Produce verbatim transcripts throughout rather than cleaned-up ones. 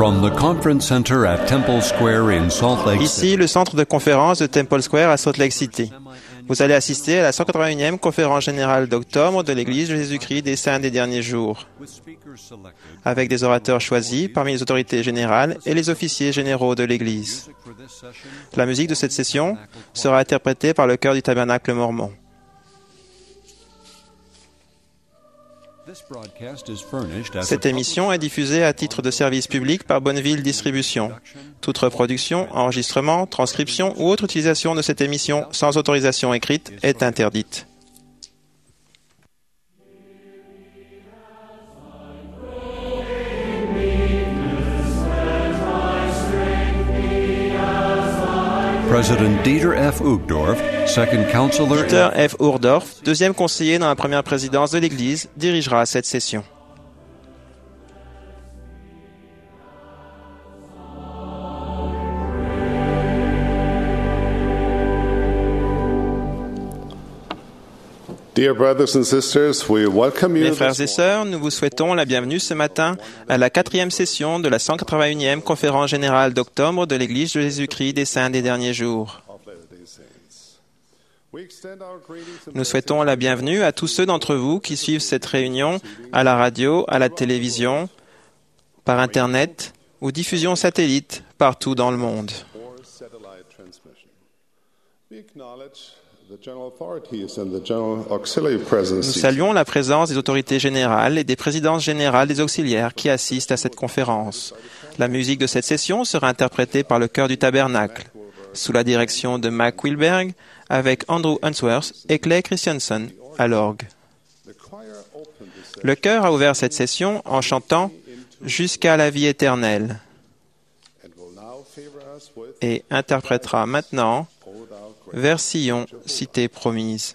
From the Conference Center at Temple Square in Salt Lake City. Ici, le centre de conférence de Temple Square à Salt Lake City. Vous allez assister à la cent quatre-vingt-unième conférence générale d'octobre de l'Église de Jésus-Christ des Saints des Derniers Jours, avec des orateurs choisis parmi les autorités générales et les officiers généraux de l'Église. La musique de cette session sera interprétée par le chœur du Tabernacle mormon. Cette émission est diffusée à titre de service public par Bonneville Distribution. Toute reproduction, enregistrement, transcription ou autre utilisation de cette émission sans autorisation écrite est interdite. President Dieter F. Uchtdorf, second counselor. Dieter F. Uchtdorf, deuxième conseiller dans la première présidence de l'Église, dirigera cette session. Dear brothers and sisters, we welcome you. Mes frères et sœurs, nous vous souhaitons la bienvenue ce matin à la quatrième session de la cent quatre-vingt-unième conférence générale d'octobre de l'Église de Jésus-Christ des Saints des Derniers Jours. Nous souhaitons la bienvenue à tous ceux d'entre vous qui suivent cette réunion à la radio, à la télévision, par Internet ou diffusion satellite partout dans le monde. Nous saluons la présence des autorités générales et des présidences générales des auxiliaires qui assistent à cette conférence. La musique de cette session sera interprétée par le chœur du Tabernacle, sous la direction de Mac Wilberg, avec Andrew Unsworth et Clay Christensen à l'orgue. Le chœur a ouvert cette session en chantant « Jusqu'à la vie éternelle » et interprétera maintenant vers Sion, cité promise.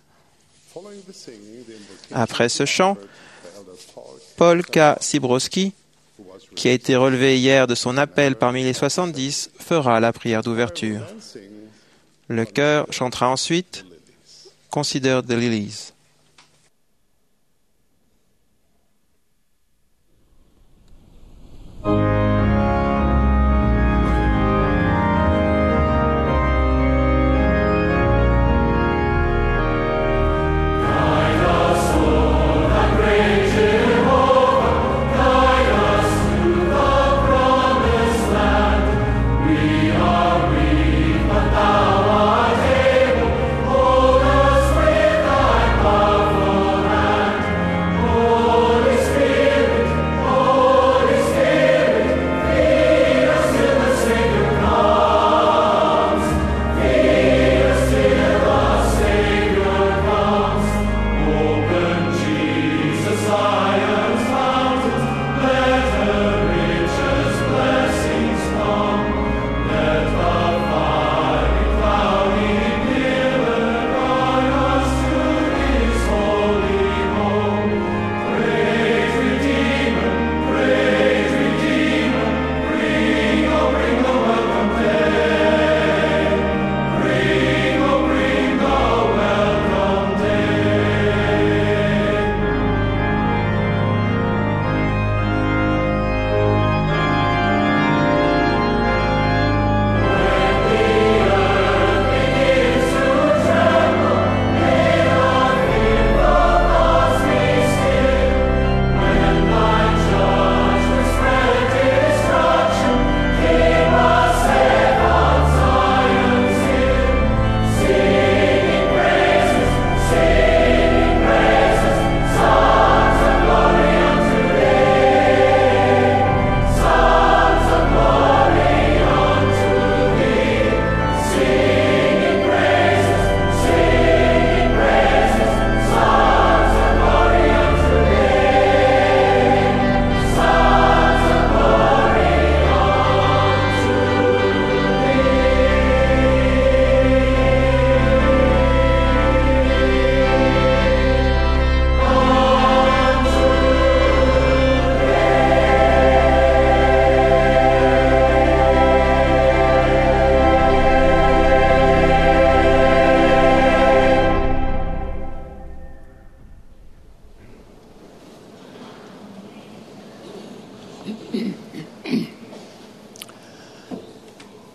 Après ce chant, Paul K. Sibrowski, qui a été relevé hier de son appel parmi les soixante-dix, fera la prière d'ouverture. Le chœur chantera ensuite « Consider the Lilies ». Thou art able, hold us with thy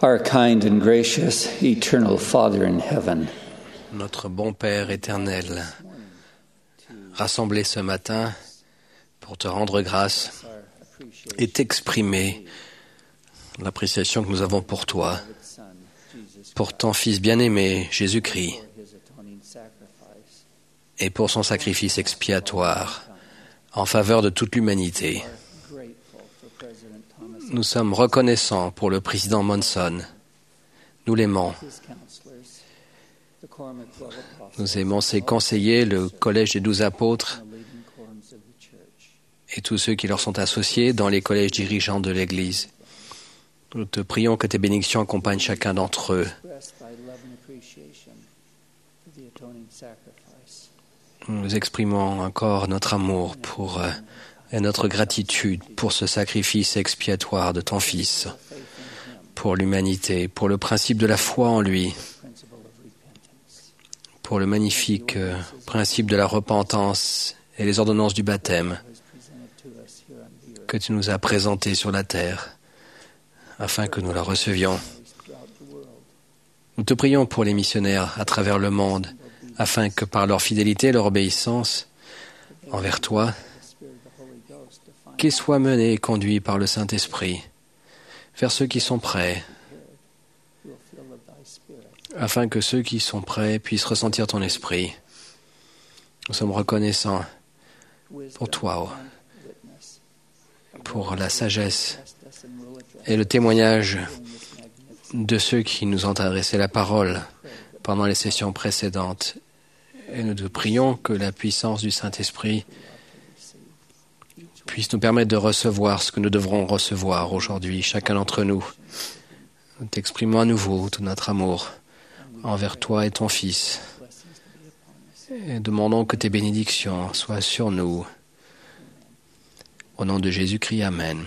Our kind and gracious eternal Father in heaven, Notre bon Père éternel, rassemblé ce matin pour te rendre grâce et t'exprimer l'appréciation que nous avons pour toi, pour ton Fils bien-aimé, Jésus-Christ, et pour son sacrifice expiatoire en faveur de toute l'humanité. Nous sommes reconnaissants pour le président Monson. Nous l'aimons. Nous aimons ses conseillers, le collège des douze apôtres et tous ceux qui leur sont associés dans les collèges dirigeants de l'Église. Nous te prions que tes bénédictions accompagnent chacun d'entre eux. Nous exprimons encore notre amour pour, euh, et notre gratitude pour ce sacrifice expiatoire de ton Fils, pour l'humanité, pour le principe de la foi en lui, pour le magnifique euh, principe de la repentance et les ordonnances du baptême que tu nous as présenté sur la terre, afin que nous la recevions. Nous te prions pour les missionnaires à travers le monde, afin que par leur fidélité et leur obéissance envers toi, qu'ils soient menés et conduits par le Saint-Esprit vers ceux qui sont prêts, afin que ceux qui sont prêts puissent ressentir ton esprit. Nous sommes reconnaissants pour toi, pour la sagesse et le témoignage de ceux qui nous ont adressé la parole pendant les sessions précédentes. Et nous te prions que la puissance du Saint-Esprit puisse nous permettre de recevoir ce que nous devrons recevoir aujourd'hui, chacun d'entre nous. Nous t'exprimons à nouveau tout notre amour envers toi et ton Fils. Et demandons que tes bénédictions soient sur nous. Au nom de Jésus-Christ, Amen.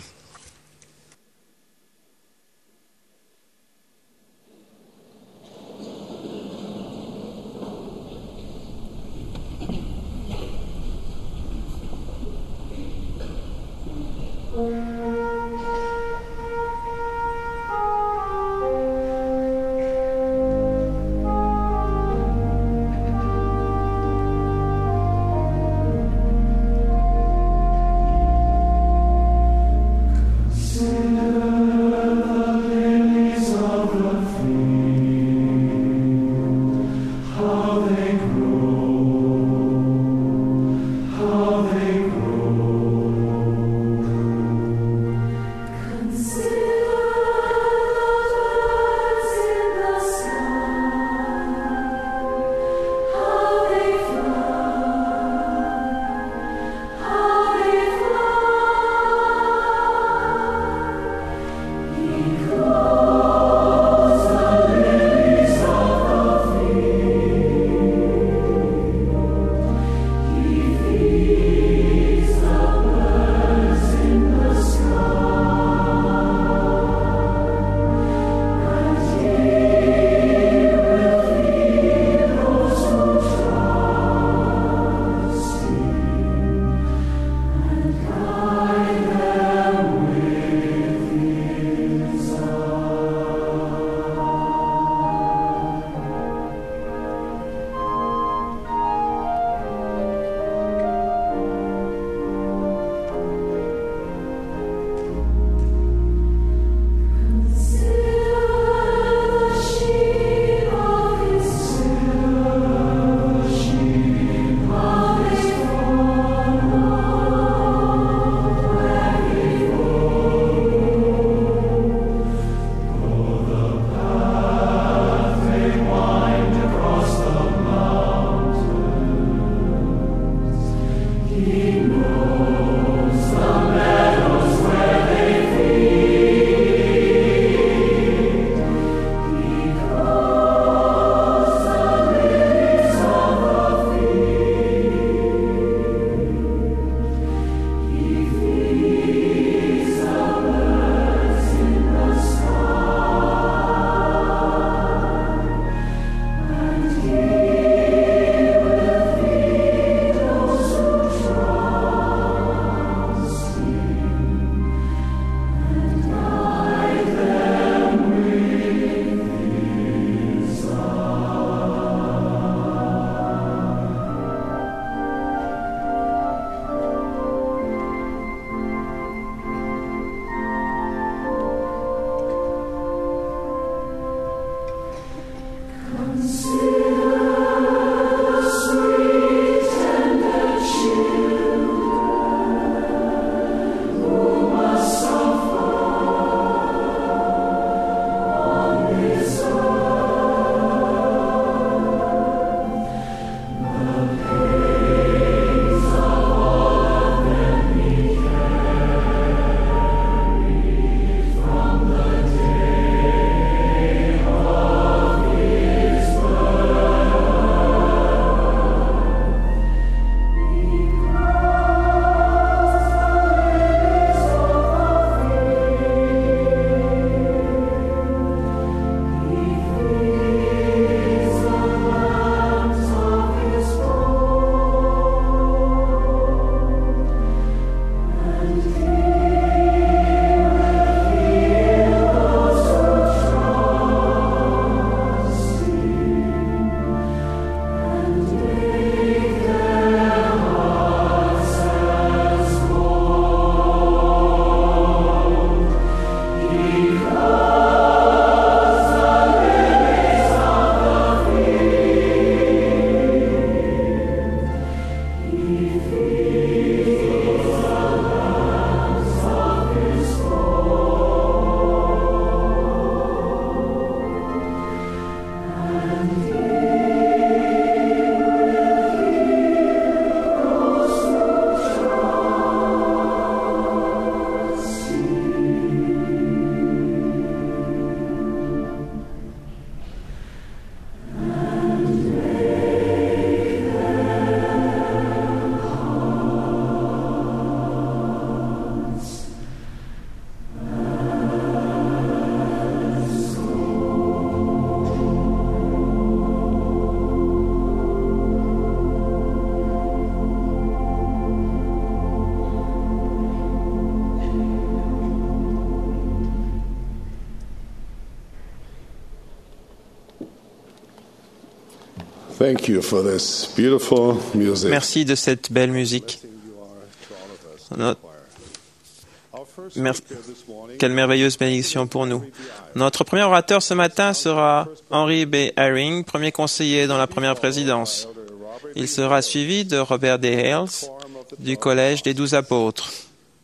Thank you for this beautiful music. Merci de cette belle musique. Notre... Merci. Quelle merveilleuse bénédiction pour nous. Notre premier orateur ce matin sera Henry B. Eyring, premier conseiller dans la première présidence. Il sera suivi de Robert D. Hales du Collège des Douze Apôtres.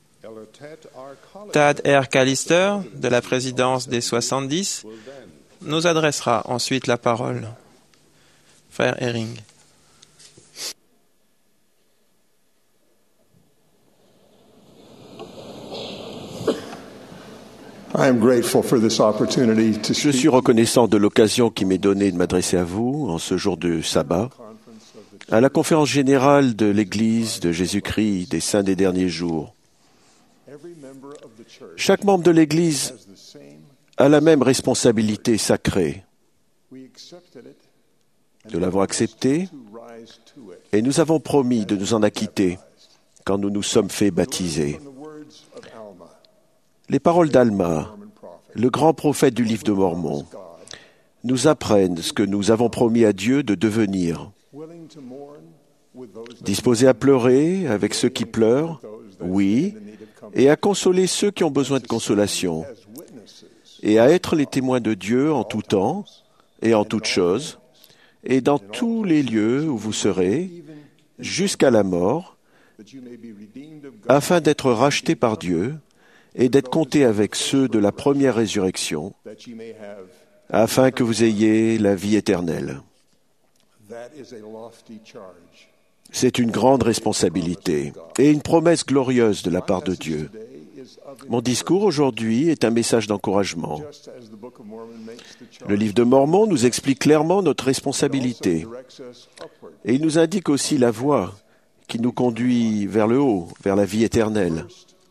Tad R. Callister de la présidence des soixante-dix nous adressera ensuite la parole. Frère Eyring. Je suis reconnaissant de l'occasion qui m'est donnée de m'adresser à vous en ce jour de sabbat, à la conférence générale de l'Église de Jésus-Christ des Saints des Derniers Jours. Chaque membre de l'Église a la même responsabilité sacrée. Nous l'avons accepté et nous avons promis de nous en acquitter quand nous nous sommes fait baptiser. Les paroles d'Alma, le grand prophète du livre de Mormon, nous apprennent ce que nous avons promis à Dieu de devenir. Disposés à pleurer avec ceux qui pleurent, oui, et à consoler ceux qui ont besoin de consolation, et à être les témoins de Dieu en tout temps et en toutes choses, et dans tous les lieux où vous serez, jusqu'à la mort, afin d'être rachetés par Dieu, et d'être comptés avec ceux de la première résurrection, afin que vous ayez la vie éternelle. C'est une grande responsabilité et une promesse glorieuse de la part de Dieu. Mon discours aujourd'hui est un message d'encouragement. Le livre de Mormon nous explique clairement notre responsabilité et il nous indique aussi la voie qui nous conduit vers le haut, vers la vie éternelle.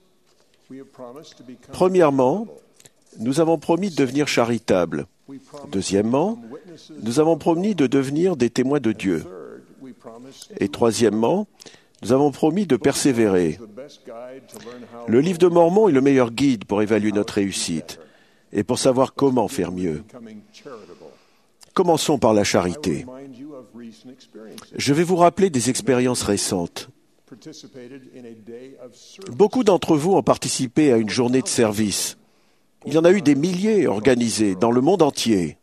Premièrement, nous avons promis de devenir charitables. Deuxièmement, nous avons promis de devenir des témoins de Dieu. Et troisièmement, nous avons promis de persévérer. Le livre de Mormon est le meilleur guide pour évaluer notre réussite et pour savoir comment faire mieux. Commençons par la charité. Je vais vous rappeler des expériences récentes. Beaucoup d'entre vous ont participé à une journée de service. Il y en a eu des milliers organisés dans le monde entier.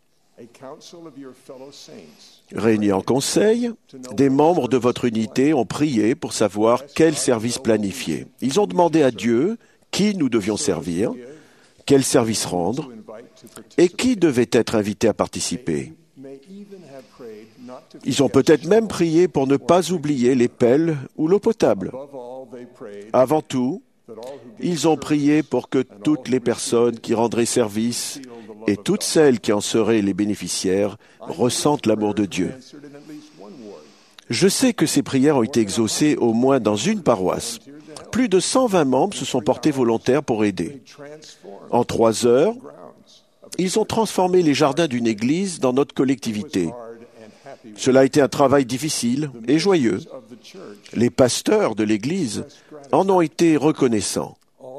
Réunis en conseil, des membres de votre unité ont prié pour savoir quel service planifier. Ils ont demandé à Dieu qui nous devions servir, quel service rendre et qui devait être invité à participer. Ils ont peut-être même prié pour ne pas oublier les pelles ou l'eau potable. Avant tout, ils ont prié pour que toutes les personnes qui rendraient service et toutes celles qui en seraient les bénéficiaires ressentent l'amour de Dieu. Je sais que ces prières ont été exaucées au moins dans une paroisse. Plus de cent vingt membres se sont portés volontaires pour aider. En trois heures, ils ont transformé les jardins d'une église dans notre collectivité. Cela a été un travail difficile et joyeux. Les pasteurs de l'Église en ont été reconnaissants.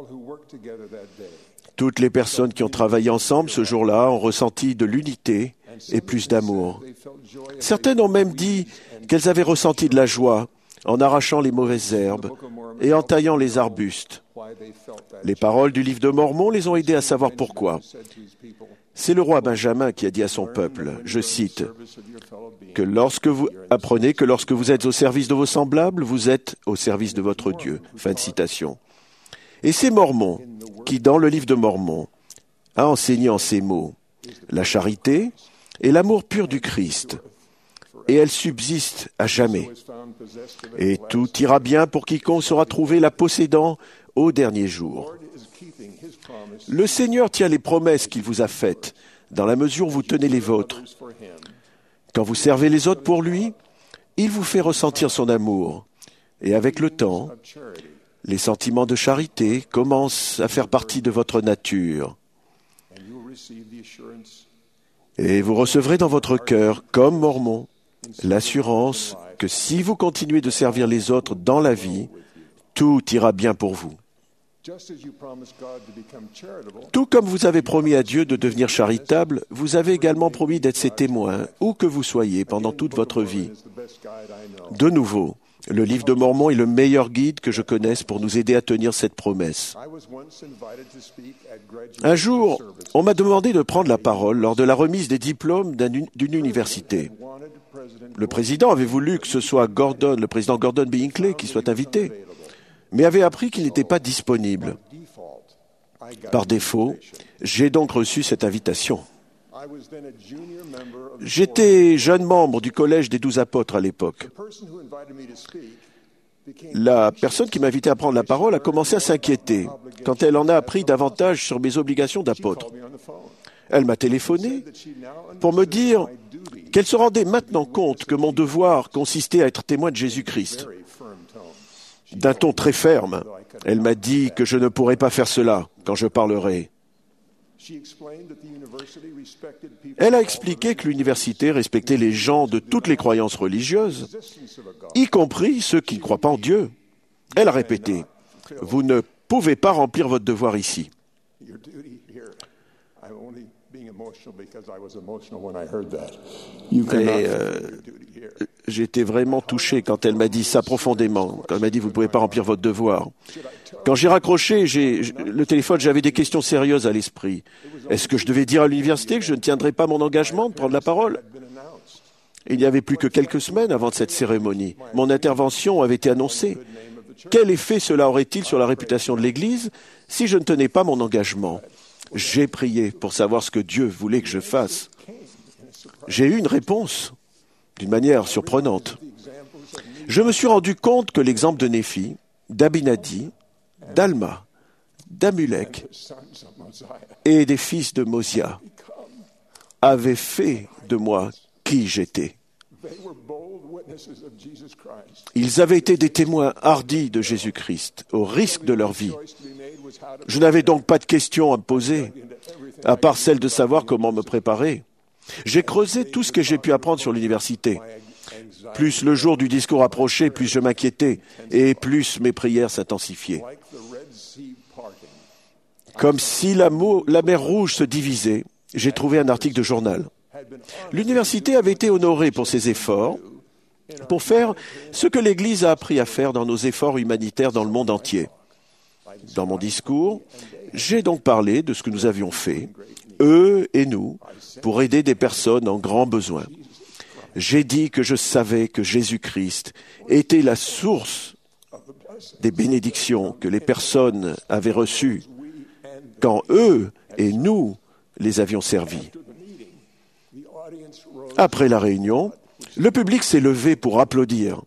Toutes les personnes qui ont travaillé ensemble ce jour-là ont ressenti de l'unité et plus d'amour. Certaines ont même dit qu'elles avaient ressenti de la joie en arrachant les mauvaises herbes et en taillant les arbustes. Les paroles du livre de Mormon les ont aidés à savoir pourquoi. C'est le roi Benjamin qui a dit à son peuple, je cite, que lorsque vous apprenez que lorsque vous êtes au service de vos semblables, vous êtes au service de votre Dieu. Fin de citation. Et c'est Mormon qui, dans le livre de Mormon, a enseigné en ces mots la charité et l'amour pur du Christ, et elle subsiste à jamais. Et tout ira bien pour quiconque sera trouvé la possédant au dernier jour. Le Seigneur tient les promesses qu'il vous a faites, dans la mesure où vous tenez les vôtres. Quand vous servez les autres pour lui, il vous fait ressentir son amour. Et avec le temps, les sentiments de charité commencent à faire partie de votre nature. Et vous recevrez dans votre cœur, comme Mormon, l'assurance que si vous continuez de servir les autres dans la vie, tout ira bien pour vous. Tout comme vous avez promis à Dieu de devenir charitable, vous avez également promis d'être ses témoins, où que vous soyez, pendant toute votre vie. De nouveau, le livre de Mormon est le meilleur guide que je connaisse pour nous aider à tenir cette promesse. Un jour, on m'a demandé de prendre la parole lors de la remise des diplômes d'un, d'une université. Le président avait voulu que ce soit Gordon, le président Gordon B. Hinckley qui soit invité, mais avait appris qu'il n'était pas disponible. Par défaut, j'ai donc reçu cette invitation. J'étais jeune membre du Collège des Douze Apôtres à l'époque. La personne qui m'invitait à prendre la parole a commencé à s'inquiéter quand elle en a appris davantage sur mes obligations d'apôtre. Elle m'a téléphoné pour me dire qu'elle se rendait maintenant compte que mon devoir consistait à être témoin de Jésus-Christ. D'un ton très ferme, elle m'a dit que je ne pourrais pas faire cela quand je parlerai. Elle a expliqué que l'université respectait les gens de toutes les croyances religieuses, y compris ceux qui ne croient pas en Dieu. Elle a répété, « Vous ne pouvez pas remplir votre devoir ici. » Et euh, j'ai été vraiment touché quand elle m'a dit ça profondément, quand elle m'a dit « Vous ne pouvez pas remplir votre devoir ». Quand j'ai raccroché j'ai, le téléphone, j'avais des questions sérieuses à l'esprit. Est-ce que je devais dire à l'université que je ne tiendrais pas mon engagement de prendre la parole ? Il n'y avait plus que quelques semaines avant cette cérémonie. Mon intervention avait été annoncée. Quel effet cela aurait-il sur la réputation de l'Église si je ne tenais pas mon engagement ? J'ai prié pour savoir ce que Dieu voulait que je fasse. J'ai eu une réponse, d'une manière surprenante. Je me suis rendu compte que l'exemple de Néphi, d'Abinadi, d'Alma, d'Amulek et des fils de Mosia avait fait de moi qui j'étais. Ils avaient été des témoins hardis de Jésus-Christ, au risque de leur vie. Je n'avais donc pas de questions à me poser, à part celle de savoir comment me préparer. J'ai creusé tout ce que j'ai pu apprendre sur l'université. Plus le jour du discours approchait, plus je m'inquiétais, et plus mes prières s'intensifiaient. Comme si la, mo- la mer Rouge se divisait, j'ai trouvé un article de journal. L'université avait été honorée pour ses efforts, pour faire ce que l'Église a appris à faire dans nos efforts humanitaires dans le monde entier. Dans mon discours, j'ai donc parlé de ce que nous avions fait, eux et nous, pour aider des personnes en grand besoin. J'ai dit que je savais que Jésus-Christ était la source des bénédictions que les personnes avaient reçues quand eux et nous les avions servis. Après la réunion, le public s'est levé pour applaudir.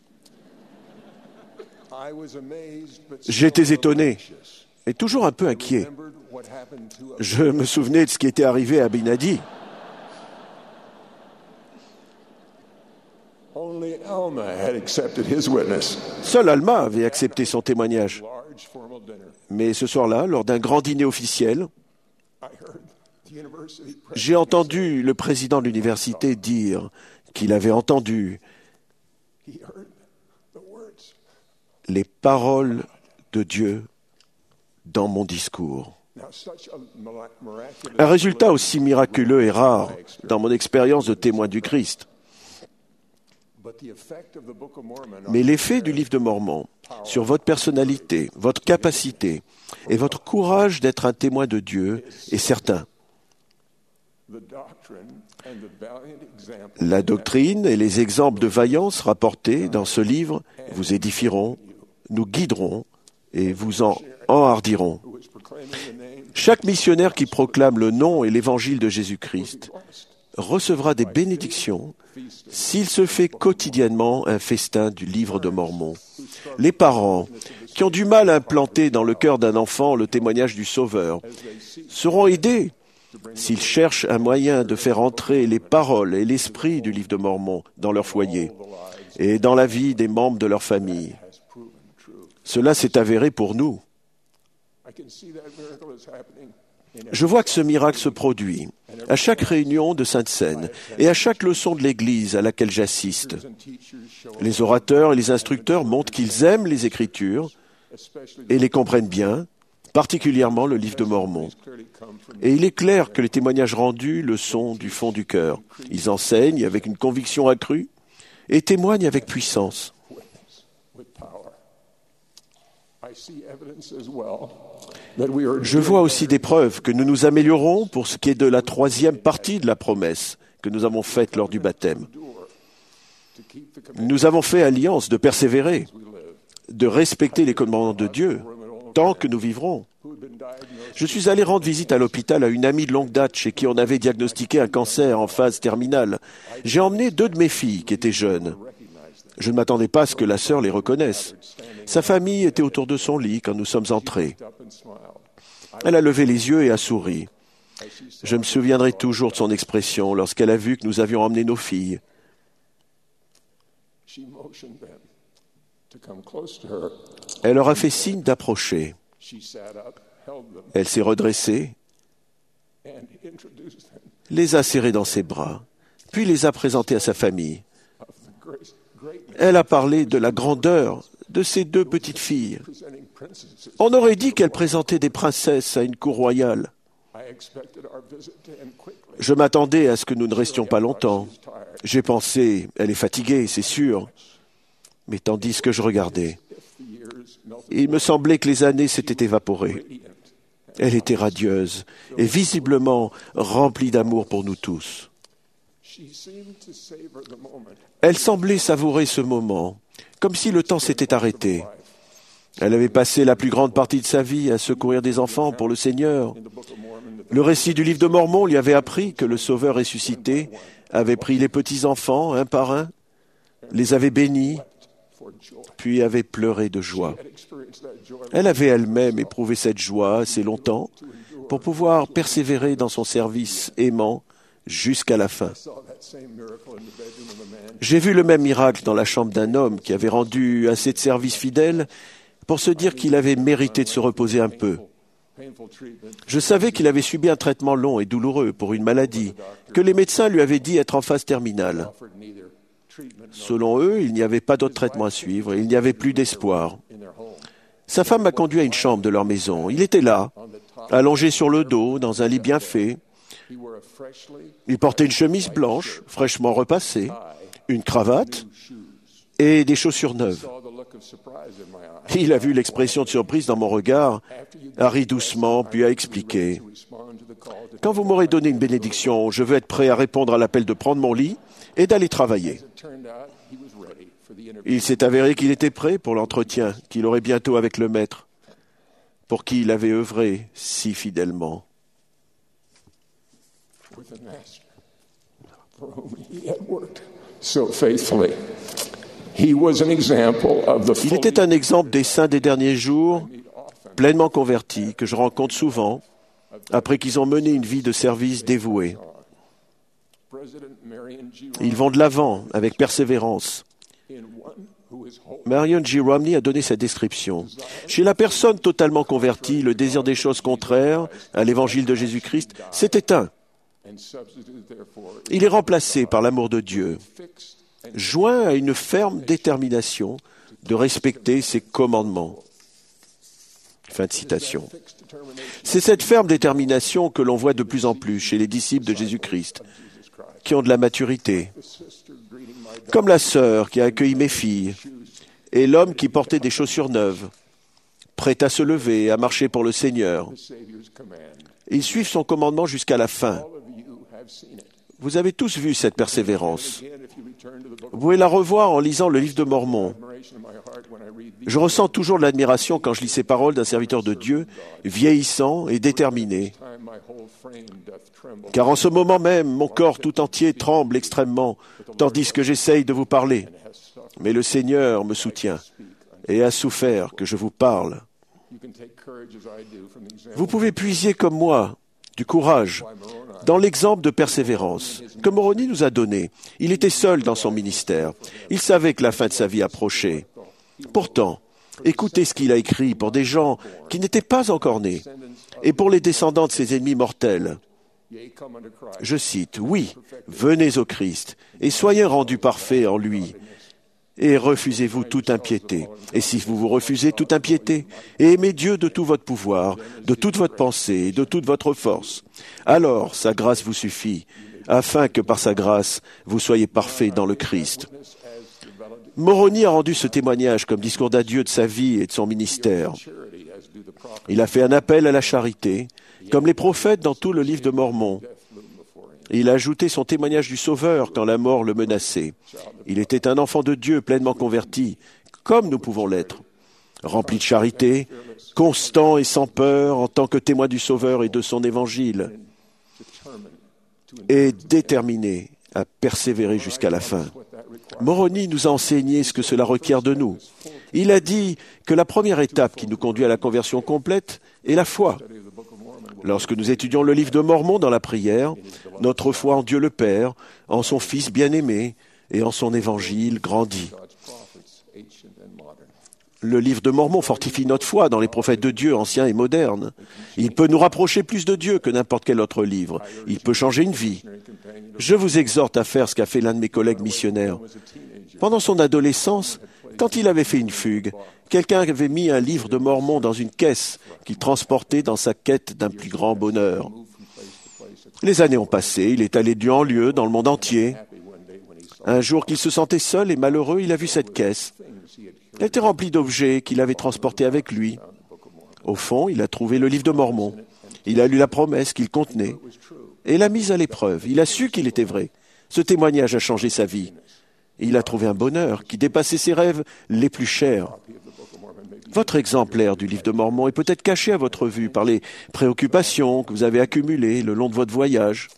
J'étais étonné et toujours un peu inquiet. Je me souvenais de ce qui était arrivé à Abinadi. Seul Alma avait accepté son témoignage. Mais ce soir-là, lors d'un grand dîner officiel, j'ai entendu le président de l'université dire qu'il avait entendu les paroles de Dieu dans mon discours. Un résultat aussi miraculeux est rare dans mon expérience de témoin du Christ. Mais l'effet du livre de Mormon sur votre personnalité, votre capacité et votre courage d'être un témoin de Dieu est certain. La doctrine et les exemples de vaillance rapportés dans ce livre vous édifieront, nous guideront et vous en enhardiront. Chaque missionnaire qui proclame le nom et l'évangile de Jésus-Christ recevra des bénédictions s'il se fait quotidiennement un festin du livre de Mormon. Les parents qui ont du mal à implanter dans le cœur d'un enfant le témoignage du Sauveur seront aidés s'ils cherchent un moyen de faire entrer les paroles et l'esprit du livre de Mormon dans leur foyer et dans la vie des membres de leur famille. Cela s'est avéré pour nous. Je vois que ce miracle se produit à chaque réunion de Sainte Seine et à chaque leçon de l'Église à laquelle j'assiste. Les orateurs et les instructeurs montrent qu'ils aiment les Écritures et les comprennent bien, particulièrement le livre de Mormon. Et il est clair que les témoignages rendus le sont du fond du cœur. Ils enseignent avec une conviction accrue et témoignent avec puissance. Je vois aussi des preuves que nous nous améliorons pour ce qui est de la troisième partie de la promesse que nous avons faite lors du baptême. Nous avons fait alliance de persévérer, de respecter les commandements de Dieu tant que nous vivrons. Je suis allé rendre visite à l'hôpital à une amie de longue date chez qui on avait diagnostiqué un cancer en phase terminale. J'ai emmené deux de mes filles qui étaient jeunes. Je ne m'attendais pas à ce que la sœur les reconnaisse. Sa famille était autour de son lit quand nous sommes entrés. Elle a levé les yeux et a souri. Je me souviendrai toujours de son expression lorsqu'elle a vu que nous avions emmené nos filles. Elle leur a fait signe d'approcher. Elle s'est redressée, les a serrés dans ses bras, puis les a présentés à sa famille. Elle a parlé de la grandeur de ces deux petites filles. On aurait dit qu'elle présentait des princesses à une cour royale. Je m'attendais à ce que nous ne restions pas longtemps. J'ai pensé, elle est fatiguée, c'est sûr. Mais tandis que je regardais, il me semblait que les années s'étaient évaporées. Elle était radieuse et visiblement remplie d'amour pour nous tous. Elle semblait savourer ce moment, comme si le temps s'était arrêté. Elle avait passé la plus grande partie de sa vie à secourir des enfants pour le Seigneur. Le récit du livre de Mormon lui avait appris que le Sauveur ressuscité avait pris les petits-enfants, un par un, les avait bénis, puis avait pleuré de joie. Elle avait elle-même éprouvé cette joie assez longtemps pour pouvoir persévérer dans son service aimant jusqu'à la fin. J'ai vu le même miracle dans la chambre d'un homme qui avait rendu assez de services fidèles pour se dire qu'il avait mérité de se reposer un peu. Je savais qu'il avait subi un traitement long et douloureux pour une maladie que les médecins lui avaient dit être en phase terminale. Selon eux, il n'y avait pas d'autre traitement à suivre et il n'y avait plus d'espoir. Sa femme m'a conduit à une chambre de leur maison. Il était là, allongé sur le dos, dans un lit bien fait. Il portait une chemise blanche, fraîchement repassée, une cravate et des chaussures neuves. Il a vu l'expression de surprise dans mon regard, a ri doucement, puis a expliqué. « Quand vous m'aurez donné une bénédiction, je veux être prêt à répondre à l'appel de prendre mon lit et d'aller travailler. » Il s'est avéré qu'il était prêt pour l'entretien qu'il aurait bientôt avec le Maître, pour qui il avait œuvré si fidèlement. Il était un exemple des saints des derniers jours, pleinement convertis, que je rencontre souvent, après qu'ils ont mené une vie de service dévouée. Ils vont de l'avant avec persévérance. Marion G. Romney a donné cette description. Chez la personne totalement convertie, le désir des choses contraires à l'évangile de Jésus-Christ s'est éteint. Il est remplacé par l'amour de Dieu, joint à une ferme détermination de respecter ses commandements. Fin de citation. C'est cette ferme détermination que l'on voit de plus en plus chez les disciples de Jésus-Christ, qui ont de la maturité, comme la sœur qui a accueilli mes filles, et l'homme qui portait des chaussures neuves, prêt à se lever et à marcher pour le Seigneur. Ils suivent son commandement jusqu'à la fin. Vous avez tous vu cette persévérance. Vous pouvez la revoir en lisant le livre de Mormon. Je ressens toujours de l'admiration quand je lis ces paroles d'un serviteur de Dieu, vieillissant et déterminé. Car en ce moment même, mon corps tout entier tremble extrêmement, tandis que j'essaye de vous parler. Mais le Seigneur me soutient et a souffert que je vous parle. Vous pouvez puiser comme moi du courage dans l'exemple de persévérance que Moroni nous a donné. Il était seul dans son ministère. Il savait que la fin de sa vie approchait. Pourtant, écoutez ce qu'il a écrit pour des gens qui n'étaient pas encore nés et pour les descendants de ses ennemis mortels. Je cite, « Oui, venez au Christ et soyez rendus parfaits en lui, et refusez-vous toute impiété. Et si vous vous refusez toute impiété, et aimez Dieu de tout votre pouvoir, de toute votre pensée, et de toute votre force, alors sa grâce vous suffit, afin que par sa grâce, vous soyez parfaits dans le Christ. Moroni a rendu ce témoignage comme discours d'adieu de sa vie et de son ministère. Il a fait un appel à la charité, comme les prophètes dans tout le livre de Mormon. Il a ajouté son témoignage du Sauveur quand la mort le menaçait. Il était un enfant de Dieu pleinement converti, comme nous pouvons l'être, rempli de charité, constant et sans peur en tant que témoin du Sauveur et de son évangile, et déterminé à persévérer jusqu'à la fin. Moroni nous a enseigné ce que cela requiert de nous. Il a dit que la première étape qui nous conduit à la conversion complète est la foi. Lorsque nous étudions le livre de Mormon dans la prière, notre foi en Dieu le Père, en son Fils bien-aimé et en son évangile grandit. Le livre de Mormon fortifie notre foi dans les prophètes de Dieu anciens et modernes. Il peut nous rapprocher plus de Dieu que n'importe quel autre livre. Il peut changer une vie. Je vous exhorte à faire ce qu'a fait l'un de mes collègues missionnaires. Pendant son adolescence, quand il avait fait une fugue, quelqu'un avait mis un livre de Mormon dans une caisse qu'il transportait dans sa quête d'un plus grand bonheur. Les années ont passé, il est allé de lieu en lieu dans le monde entier. Un jour qu'il se sentait seul et malheureux, il a vu cette caisse. Elle était remplie d'objets qu'il avait transportés avec lui. Au fond, il a trouvé le livre de Mormon. Il a lu la promesse qu'il contenait et l'a mise à l'épreuve. Il a su qu'il était vrai. Ce témoignage a changé sa vie. Il a trouvé un bonheur qui dépassait ses rêves les plus chers. Votre exemplaire du livre de Mormon est peut-être caché à votre vue par les préoccupations que vous avez accumulées le long de votre voyage.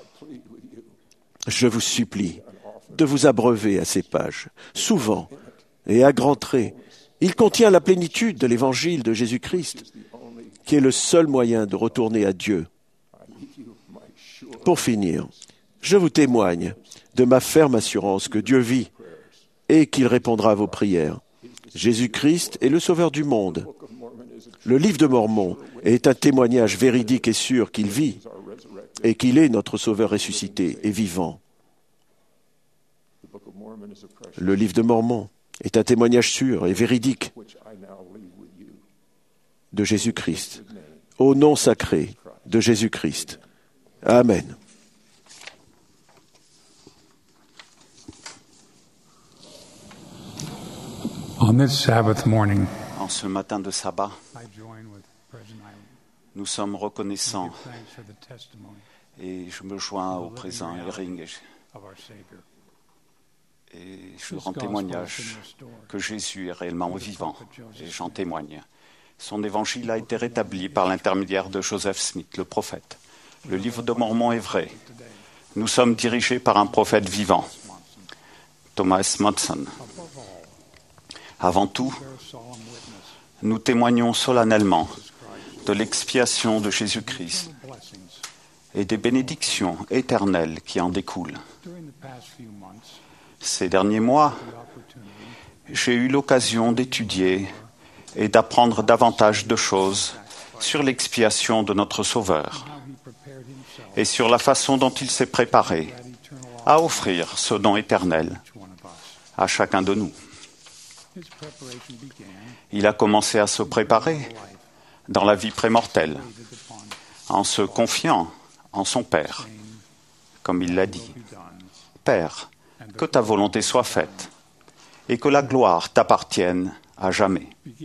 Je vous supplie de vous abreuver à ces pages, souvent et à grands traits. Il contient la plénitude de l'évangile de Jésus-Christ, qui est le seul moyen de retourner à Dieu. Pour finir, je vous témoigne de ma ferme assurance que Dieu vit et qu'il répondra à vos prières. Jésus-Christ est le Sauveur du monde. Le livre de Mormon est un témoignage véridique et sûr qu'il vit et qu'il est notre Sauveur ressuscité et vivant. Le livre de Mormon est un témoignage sûr et véridique de Jésus-Christ, au nom sacré de Jésus-Christ. Amen. On this Sabbath morning, En ce matin de sabbat, I join with President Island nous sommes reconnaissants to give thanks for the testimony et je me joins au président Ehring et of our Savior. et je rends témoignage que Jésus est réellement vivant et j'en témoigne. Son évangile a été rétabli par l'intermédiaire de Joseph Smith, le prophète. Le livre de Mormon est vrai. Nous sommes dirigés par un prophète vivant, Thomas Monson. Avant tout, nous témoignons solennellement de l'expiation de Jésus-Christ et des bénédictions éternelles qui en découlent. Ces derniers mois, j'ai eu l'occasion d'étudier et d'apprendre davantage de choses sur l'expiation de notre Sauveur et sur la façon dont il s'est préparé à offrir ce don éternel à chacun de nous. Il a commencé à se préparer dans la vie prémortelle, en se confiant en son Père, comme il l'a dit. « Père, que ta volonté soit faite, et que la gloire t'appartienne à jamais. »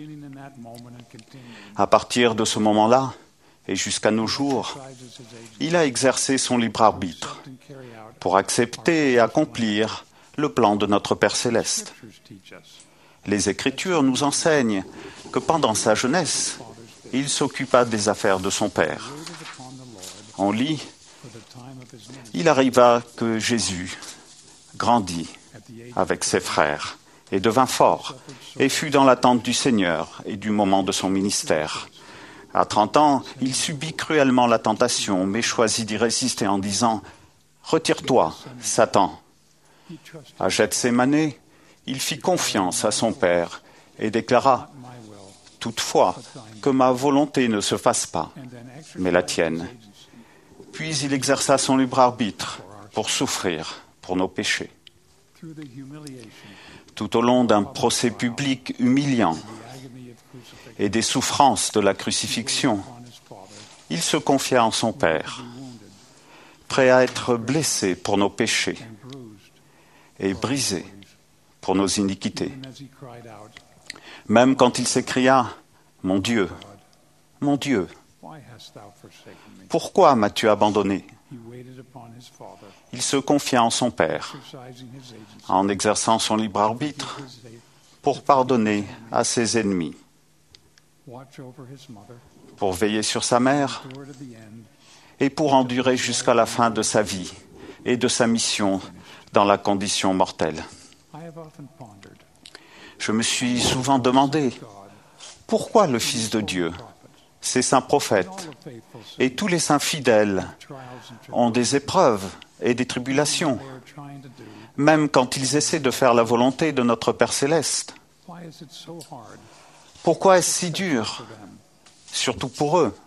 À partir de ce moment-là, et jusqu'à nos jours, il a exercé son libre arbitre pour accepter et accomplir le plan de notre Père céleste. Les Écritures nous enseignent que pendant sa jeunesse, il s'occupa des affaires de son Père. On lit, il arriva que Jésus grandit avec ses frères et devint fort et fut dans l'attente du Seigneur et du moment de son ministère. À trente ans, il subit cruellement la tentation, mais choisit d'y résister en disant « Retire-toi, Satan !» À Gethsémane, il fit confiance à son Père et déclara « Toutefois, que ma volonté ne se fasse pas, mais la tienne. » Puis il exerça son libre arbitre pour souffrir pour nos péchés. Tout au long d'un procès public humiliant et des souffrances de la crucifixion, il se confia en son Père, prêt à être blessé pour nos péchés et brisé pour nos iniquités. Même quand il s'écria « Mon Dieu, mon Dieu, pourquoi m'as-tu abandonné ?» Il se confia en son Père, en exerçant son libre arbitre pour pardonner à ses ennemis, pour veiller sur sa mère et pour endurer jusqu'à la fin de sa vie et de sa mission dans la condition mortelle. Je me suis souvent demandé pourquoi le Fils de Dieu, ses saints prophètes et tous les saints fidèles ont des épreuves et des tribulations, même quand ils essaient de faire la volonté de notre Père céleste. Pourquoi est-ce si dur, surtout pour eux?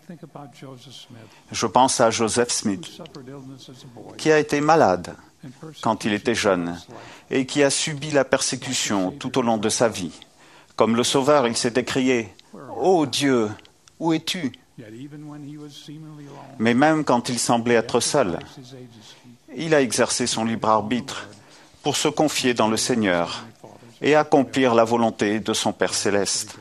Je pense à Joseph Smith, qui a été malade quand il était jeune et qui a subi la persécution tout au long de sa vie. Comme le Sauveur, il s'est écrié « Ô Dieu, où es-tu » Mais même quand il semblait être seul, il a exercé son libre arbitre pour se confier dans le Seigneur et accomplir la volonté de son Père céleste.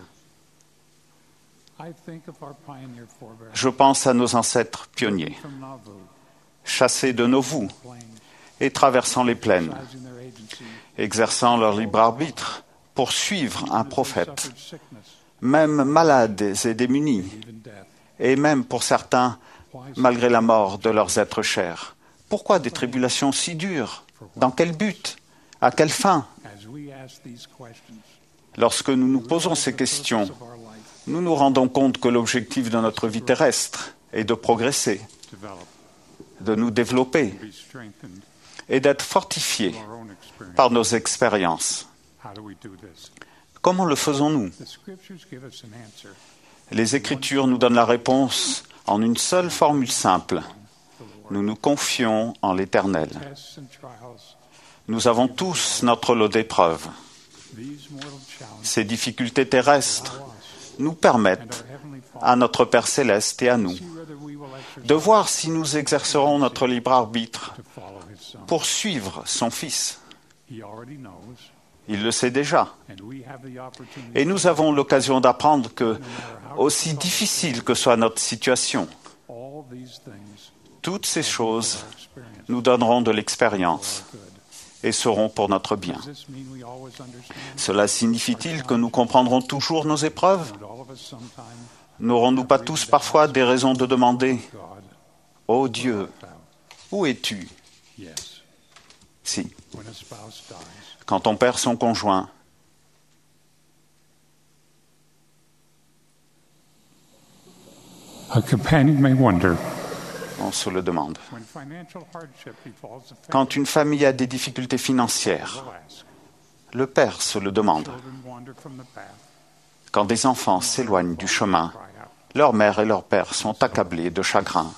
Je pense à nos ancêtres pionniers, chassés de Nauvoo et traversant les plaines, exerçant leur libre arbitre pour suivre un prophète, même malades et démunis, et même pour certains, malgré la mort de leurs êtres chers. Pourquoi des tribulations si dures? Dans quel but? À quelle fin? Lorsque nous nous posons ces questions, nous nous rendons compte que l'objectif de notre vie terrestre est de progresser, de nous développer et d'être fortifiés par nos expériences. Comment le faisons-nous? Les Écritures nous donnent la réponse en une seule formule simple. Nous nous confions en l'Éternel. Nous avons tous notre lot d'épreuves. Ces difficultés terrestres nous permettent, à notre Père céleste et à nous, de voir si nous exercerons notre libre arbitre pour suivre son Fils. Il le sait déjà. Et nous avons l'occasion d'apprendre que, aussi difficile que soit notre situation, toutes ces choses nous donneront de l'expérience et seront pour notre bien. Cela signifie-t-il que nous comprendrons toujours nos épreuves? N'aurons-nous pas tous parfois des raisons de demander « Ô Dieu, où es-tu » Si. Quand on perd son conjoint, a companion may wonder, on se le demande. Quand une famille a des difficultés financières, le père se le demande. Quand des enfants s'éloignent du chemin, leur mère et leur père sont accablés de chagrin.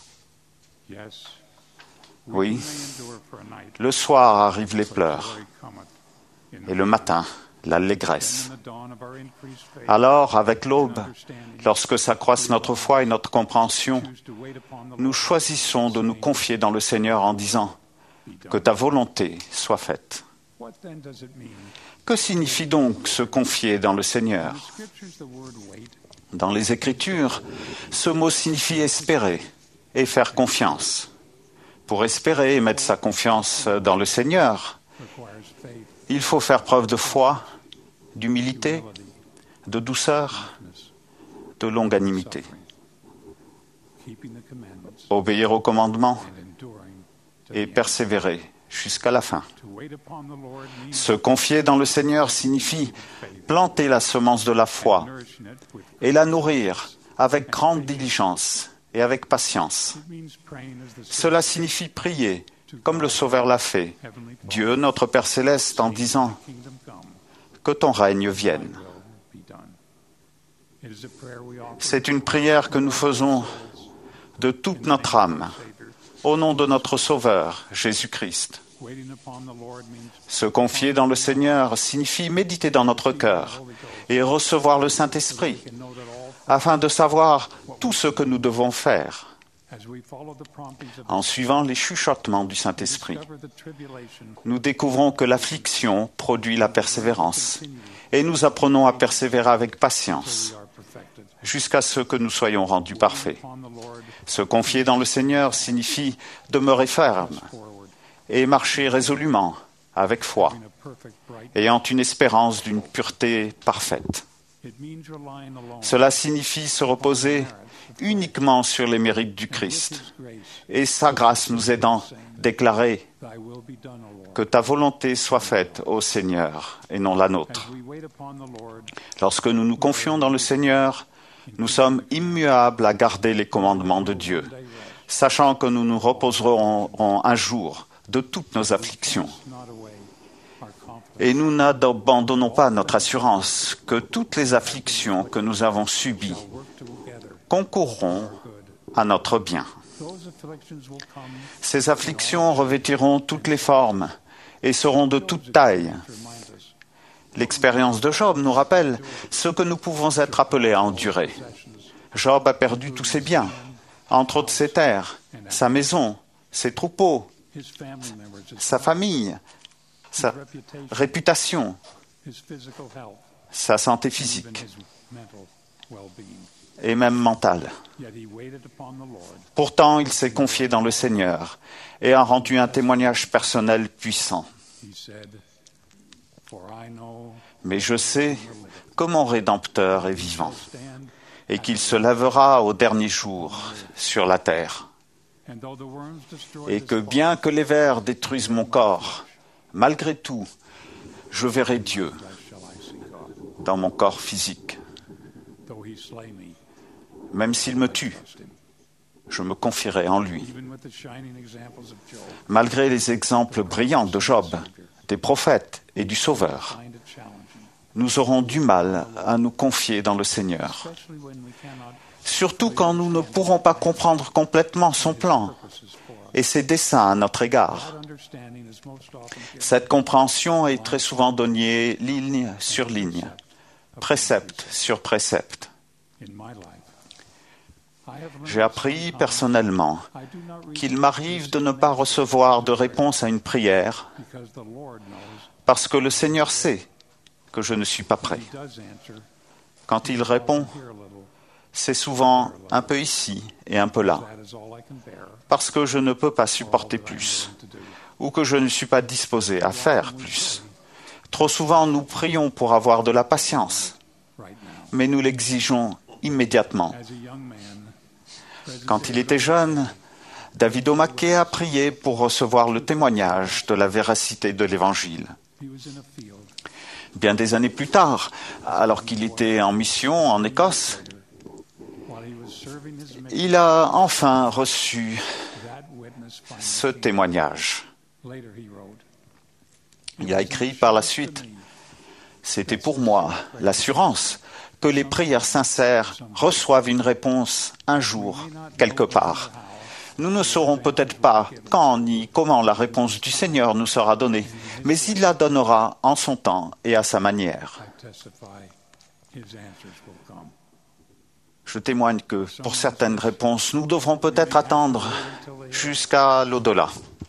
Oui, le soir arrivent les pleurs, et le matin, l'allégresse. Alors, avec l'aube, lorsque s'accroissent notre foi et notre compréhension, nous choisissons de nous confier dans le Seigneur en disant « Que ta volonté soit faite ». Que signifie donc se confier dans le Seigneur? Dans les Écritures, ce mot signifie espérer et faire confiance. Pour espérer et mettre sa confiance dans le Seigneur, il faut faire preuve de foi, d'humilité, de douceur, de longanimité. Obéir aux commandements et persévérer jusqu'à la fin. Se confier dans le Seigneur signifie planter la semence de la foi et la nourrir avec grande diligence et avec patience. Cela signifie prier, comme le Sauveur l'a fait, Dieu, notre Père céleste, en disant « Que ton règne vienne ». C'est une prière que nous faisons de toute notre âme, au nom de notre Sauveur, Jésus-Christ. Se confier dans le Seigneur signifie méditer dans notre cœur et recevoir le Saint-Esprit afin de savoir tout ce que nous devons faire en suivant les chuchotements du Saint-Esprit. Nous découvrons que l'affliction produit la persévérance et nous apprenons à persévérer avec patience jusqu'à ce que nous soyons rendus parfaits. Se confier dans le Seigneur signifie demeurer ferme et marcher résolument, avec foi, ayant une espérance d'une pureté parfaite. Cela signifie se reposer uniquement sur les mérites du Christ et sa grâce nous aidant, déclarer que ta volonté soit faite, ô Seigneur, et non la nôtre. Lorsque nous nous confions dans le Seigneur, nous sommes immuables à garder les commandements de Dieu, sachant que nous nous reposerons un jour de toutes nos afflictions. Et nous n'abandonnons pas notre assurance que toutes les afflictions que nous avons subies concourront à notre bien. Ces afflictions revêtiront toutes les formes et seront de toute taille. L'expérience de Job nous rappelle ce que nous pouvons être appelés à endurer. Job a perdu tous ses biens, entre autres ses terres, sa maison, ses troupeaux, sa famille, sa réputation, sa santé physique et même mentale. Pourtant, il s'est confié dans le Seigneur et a rendu un témoignage personnel puissant. Mais je sais que mon Rédempteur est vivant et qu'il se lèvera au dernier jour sur la terre. Et que bien que les vers détruisent mon corps, malgré tout, je verrai Dieu dans mon corps physique. Même s'il me tue, je me confierai en lui. Malgré les exemples brillants de Job, des prophètes et du Sauveur, nous aurons du mal à nous confier dans le Seigneur. Surtout quand nous ne pourrons pas comprendre complètement son plan et ses desseins à notre égard. Cette compréhension est très souvent donnée ligne sur ligne, précepte sur précepte. J'ai appris personnellement qu'il m'arrive de ne pas recevoir de réponse à une prière parce que le Seigneur sait que je ne suis pas prêt. Quand il répond, c'est souvent un peu ici et un peu là, parce que je ne peux pas supporter plus, ou que je ne suis pas disposé à faire plus. Trop souvent, nous prions pour avoir de la patience, mais nous l'exigeons immédiatement. Quand il était jeune, David O'Mackey a prié pour recevoir le témoignage de la véracité de l'Évangile. Bien des années plus tard, alors qu'il était en mission en Écosse, il a enfin reçu ce témoignage. Il a écrit par la suite, « C'était pour moi l'assurance que les prières sincères reçoivent une réponse un jour, quelque part. Nous ne saurons peut-être pas quand ni comment la réponse du Seigneur nous sera donnée, mais il la donnera en son temps et à sa manière. » Je témoigne que pour certaines réponses, nous devrons peut-être attendre jusqu'à l'au-delà.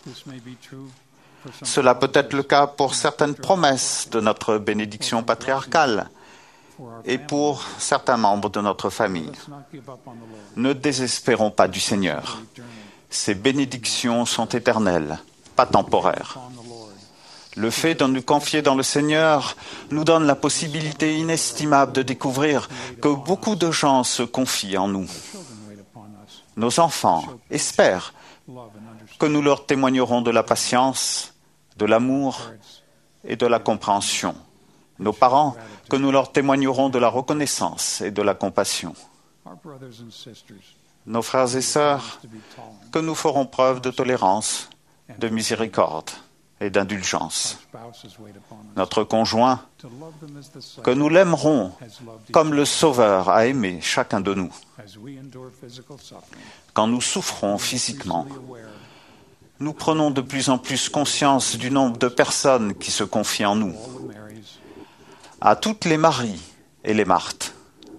Cela peut être le cas pour certaines promesses de notre bénédiction patriarcale et pour certains membres de notre famille. Ne désespérons pas du Seigneur. Ces bénédictions sont éternelles, pas temporaires. Le fait de nous confier dans le Seigneur nous donne la possibilité inestimable de découvrir que beaucoup de gens se confient en nous. Nos enfants espèrent que nous leur témoignerons de la patience, de l'amour et de la compréhension. Nos parents, que nous leur témoignerons de la reconnaissance et de la compassion. Nos frères et sœurs, que nous ferons preuve de tolérance, de miséricorde et d'indulgence. Notre conjoint, que nous l'aimerons comme le Sauveur a aimé chacun de nous. Quand nous souffrons physiquement, nous prenons de plus en plus conscience du nombre de personnes qui se confient en nous. À toutes les Maries et les Marthes.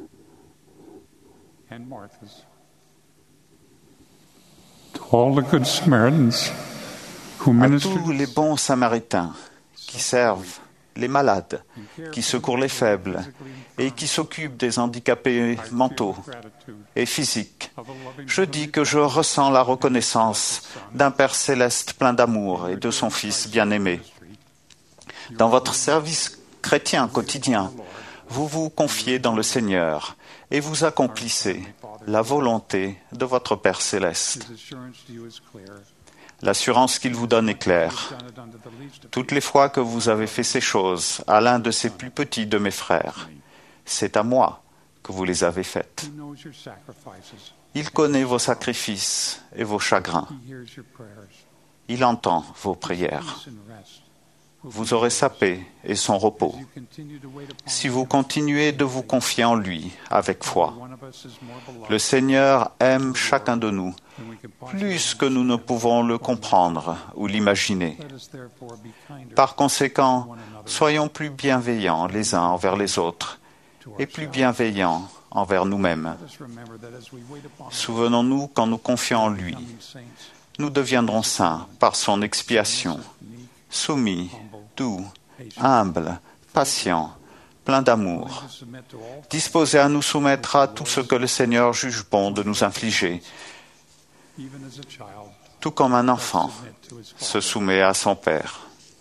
All the good Samaritans who À ministered tous les bons Samaritains qui servent les malades, qui secourent les faibles et qui s'occupent des handicapés mentaux et physiques. Je dis que je ressens la reconnaissance d'un Père céleste plein d'amour et de son Fils bien-aimé. Dans votre service chrétien quotidien, vous vous confiez dans le Seigneur et vous accomplissez la volonté de votre Père céleste. L'assurance qu'il vous donne est claire. Toutes les fois que vous avez fait ces choses à l'un de ces plus petits de mes frères, c'est à moi que vous les avez faites. Il connaît vos sacrifices et vos chagrins. Il entend vos prières. Vous aurez sa paix et son repos. Si vous continuez de vous confier en lui avec foi, le Seigneur aime chacun de nous plus que nous ne pouvons le comprendre ou l'imaginer. Par conséquent, soyons plus bienveillants les uns envers les autres et plus bienveillants envers nous-mêmes. Souvenons-nous, quand nous confions en lui, nous deviendrons saints par son expiation, soumis, doux, humble, patient, plein d'amour, disposés à nous soumettre à tout ce que le Seigneur juge bon de nous infliger, tout comme un enfant se soumet à son Père.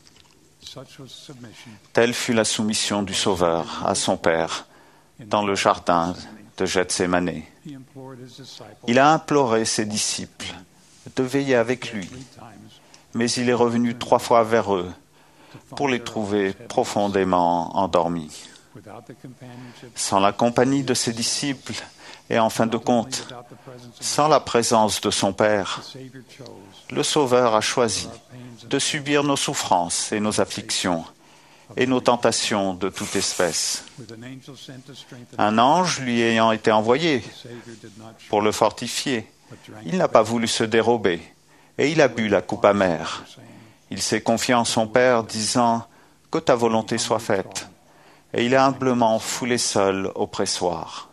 Telle fut la soumission du Sauveur à son Père dans le jardin de Gethsémane. Il a imploré ses disciples de veiller avec lui, mais il est revenu trois fois vers eux pour les trouver profondément endormis. Sans la compagnie de ses disciples et en fin de compte, sans la présence de son Père, le Sauveur a choisi de subir nos souffrances et nos afflictions et nos tentations de toute espèce. Un ange lui ayant été envoyé pour le fortifier, il n'a pas voulu se dérober et il a bu la coupe amère. Il s'est confié en son Père, disant « Que ta volonté soit faite ». Et il est humblement foulé seul au pressoir.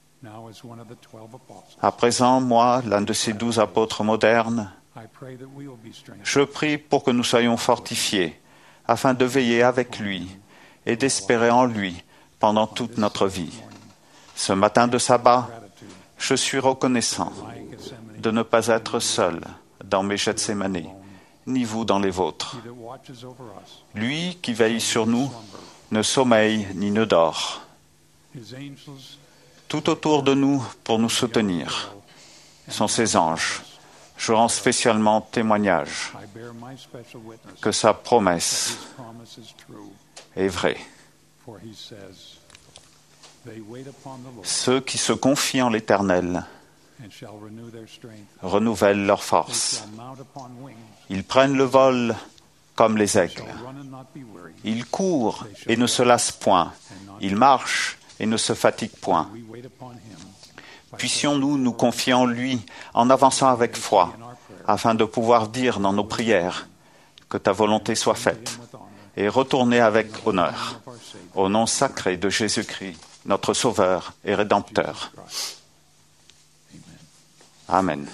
À présent, moi, l'un de ces douze apôtres modernes, je prie pour que nous soyons fortifiés, afin de veiller avec lui et d'espérer en lui pendant toute notre vie. Ce matin de sabbat, je suis reconnaissant de ne pas être seul dans mes Gethsémane, ni vous dans les vôtres. Lui qui veille sur nous ne sommeille ni ne dort. Tout autour de nous pour nous soutenir sont ses anges. Je rends spécialement témoignage que sa promesse est vraie. Ceux qui se confient en l'Éternel renouvellent leur force. Ils prennent le vol comme les aigles. Ils courent et ne se lassent point. Ils marchent et ne se fatiguent point. Puissions-nous nous confier en lui en avançant avec foi, afin de pouvoir dire dans nos prières que ta volonté soit faite, et retourner avec honneur, au nom sacré de Jésus-Christ, notre Sauveur et Rédempteur. Amen.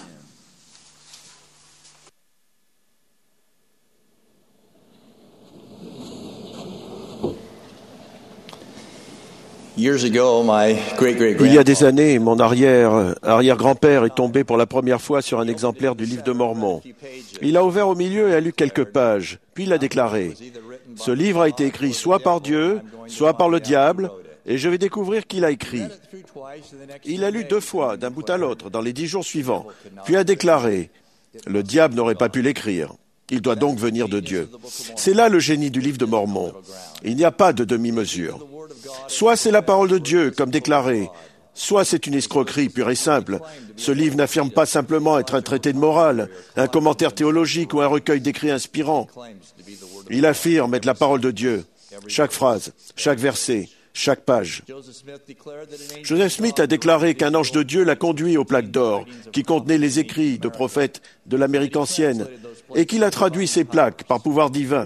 Il y a des années, mon arrière, arrière-grand-père est tombé pour la première fois sur un exemplaire du livre de Mormon. Il a ouvert au milieu et a lu quelques pages, puis il a déclaré « Ce livre a été écrit soit par Dieu, soit par le diable, et je vais découvrir qui l'a écrit. » Il a lu deux fois, d'un bout à l'autre, dans les dix jours suivants, puis a déclaré « Le diable n'aurait pas pu l'écrire. Il doit donc venir de Dieu. » C'est là le génie du livre de Mormon. Il n'y a pas de demi-mesure. Soit c'est la parole de Dieu, comme déclaré, soit c'est une escroquerie pure et simple. Ce livre n'affirme pas simplement être un traité de morale, un commentaire théologique ou un recueil d'écrits inspirants. Il affirme être la parole de Dieu. Chaque phrase, chaque verset, chaque page. Joseph Smith a déclaré qu'un ange de Dieu l'a conduit aux plaques d'or, qui contenaient les écrits de prophètes de l'Amérique ancienne. et qu'il a traduit ces plaques par pouvoir divin.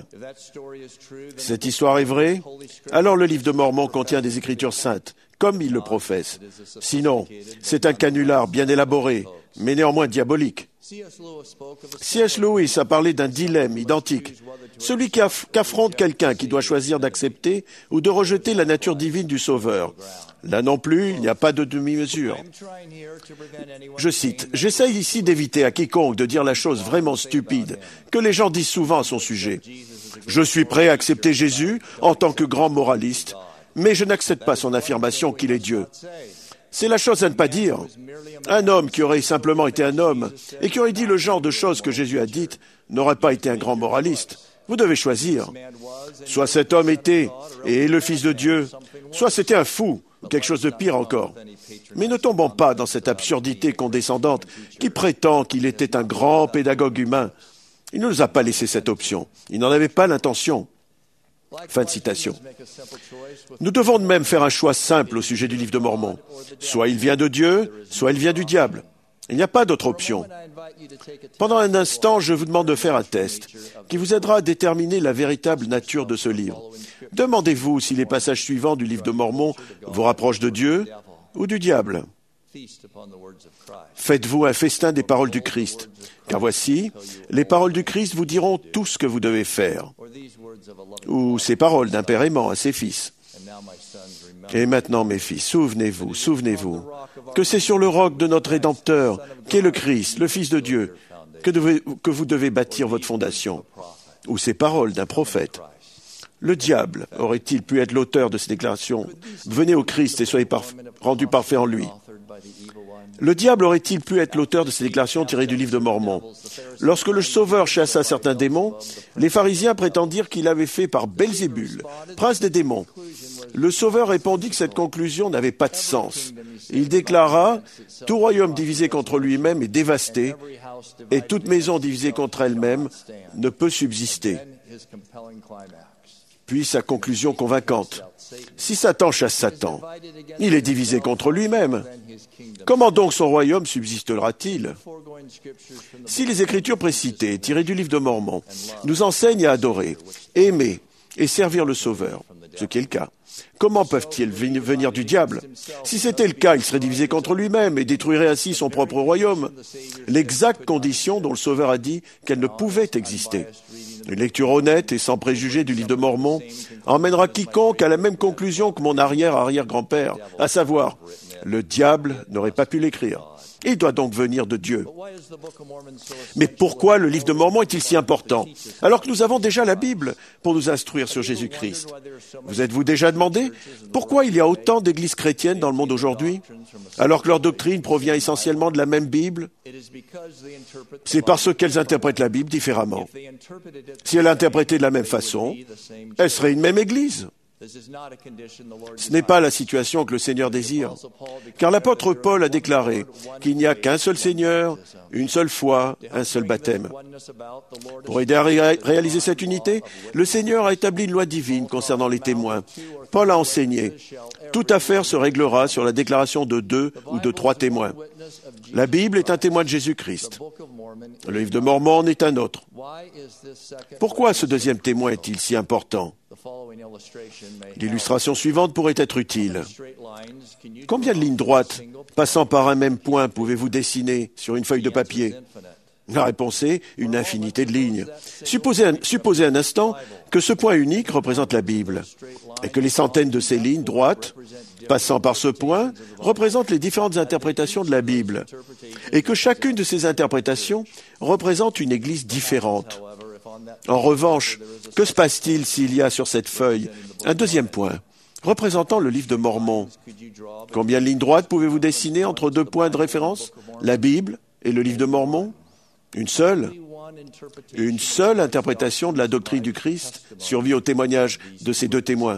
Si cette histoire est vraie, alors le livre de Mormon contient des écritures saintes, comme il le professe. Sinon, c'est un canular bien élaboré, mais néanmoins diabolique. C S Lewis a parlé d'un dilemme identique, celui qu'affronte quelqu'un qui doit choisir d'accepter ou de rejeter la nature divine du Sauveur. Là non plus, il n'y a pas de demi-mesure. Je cite, « J'essaye ici d'éviter à quiconque de dire la chose vraiment stupide que les gens disent souvent à son sujet. Je suis prêt à accepter Jésus en tant que grand moraliste, mais je n'accepte pas son affirmation qu'il est Dieu. » C'est la chose à ne pas dire. Un homme qui aurait simplement été un homme et qui aurait dit le genre de choses que Jésus a dites n'aurait pas été un grand moraliste. Vous devez choisir. Soit cet homme était et est le Fils de Dieu, soit c'était un fou, ou quelque chose de pire encore. Mais ne tombons pas dans cette absurdité condescendante qui prétend qu'il était un grand pédagogue humain. Il ne nous a pas laissé cette option. Il n'en avait pas l'intention. Fin de citation. Nous devons de même faire un choix simple au sujet du livre de Mormon. Soit il vient de Dieu, soit il vient du diable. Il n'y a pas d'autre option. Pendant un instant, je vous demande de faire un test qui vous aidera à déterminer la véritable nature de ce livre. Demandez-vous si les passages suivants du livre de Mormon vous rapprochent de Dieu ou du diable. Faites-vous un festin des paroles du Christ, car voici, les paroles du Christ vous diront tout ce que vous devez faire. Ou ces paroles d'un père aimant à ses fils. Et maintenant, mes fils, souvenez-vous, souvenez-vous, que c'est sur le roc de notre Rédempteur, qu'est le Christ, le Fils de Dieu, que, devez, que vous devez bâtir votre fondation. Ou ces paroles d'un prophète. Le diable aurait-il pu être l'auteur de ces déclarations ? Venez au Christ et soyez parf- rendus parfaits en lui. Le diable aurait-il pu être l'auteur de ces déclarations tirées du livre de Mormon ? Lorsque le Sauveur chassa certains démons, les pharisiens prétendirent qu'il l'avait fait par Belzébul, prince des démons. Le Sauveur répondit que cette conclusion n'avait pas de sens. Il déclara « Tout royaume divisé contre lui-même est dévasté, et toute maison divisée contre elle-même ne peut subsister. » Puis sa conclusion convaincante. Si Satan chasse Satan, il est divisé contre lui-même. Comment donc son royaume subsistera-t-il ? Si les Écritures précitées, tirées du livre de Mormon, nous enseignent à adorer, aimer et servir le Sauveur, ce qui est le cas, comment peuvent-ils venir du diable ? Si c'était le cas, il serait divisé contre lui-même et détruirait ainsi son propre royaume. L'exacte condition dont le Sauveur a dit qu'elle ne pouvait exister. Une lecture honnête et sans préjugés du livre de Mormon emmènera quiconque à la même conclusion que mon arrière-arrière-grand-père, à savoir, le diable n'aurait pas pu l'écrire. Il doit donc venir de Dieu. Mais pourquoi le livre de Mormon est-il si important, alors que nous avons déjà la Bible pour nous instruire sur Jésus-Christ ? Vous êtes-vous déjà demandé pourquoi il y a autant d'églises chrétiennes dans le monde aujourd'hui, alors que leur doctrine provient essentiellement de la même Bible ? C'est parce qu'elles interprètent la Bible différemment. Si elles l'interprétaient de la même façon, elle serait une même église. Ce n'est pas la situation que le Seigneur désire, car l'apôtre Paul a déclaré qu'il n'y a qu'un seul Seigneur, une seule foi, un seul baptême. Pour aider à ré- réaliser cette unité, le Seigneur a établi une loi divine concernant les témoins. Paul a enseigné « Toute affaire se réglera sur la déclaration de deux ou de trois témoins. » La Bible est un témoin de Jésus-Christ. Le livre de Mormon en est un autre. Pourquoi ce deuxième témoin est-il si important ? L'illustration suivante pourrait être utile. Combien de lignes droites, passant par un même point, pouvez-vous dessiner sur une feuille de papier ? La réponse est une infinité de lignes. Supposez un, supposez un instant que ce point unique représente la Bible et que les centaines de ces lignes droites, passant par ce point, représentent les différentes interprétations de la Bible et que chacune de ces interprétations représente une église différente. En revanche, que se passe-t-il s'il y a sur cette feuille un deuxième point, représentant le livre de Mormon ? Combien de lignes droites pouvez-vous dessiner entre deux points de référence, la Bible et le livre de Mormon ? Une seule ? Une seule interprétation de la doctrine du Christ survit au témoignage de ces deux témoins.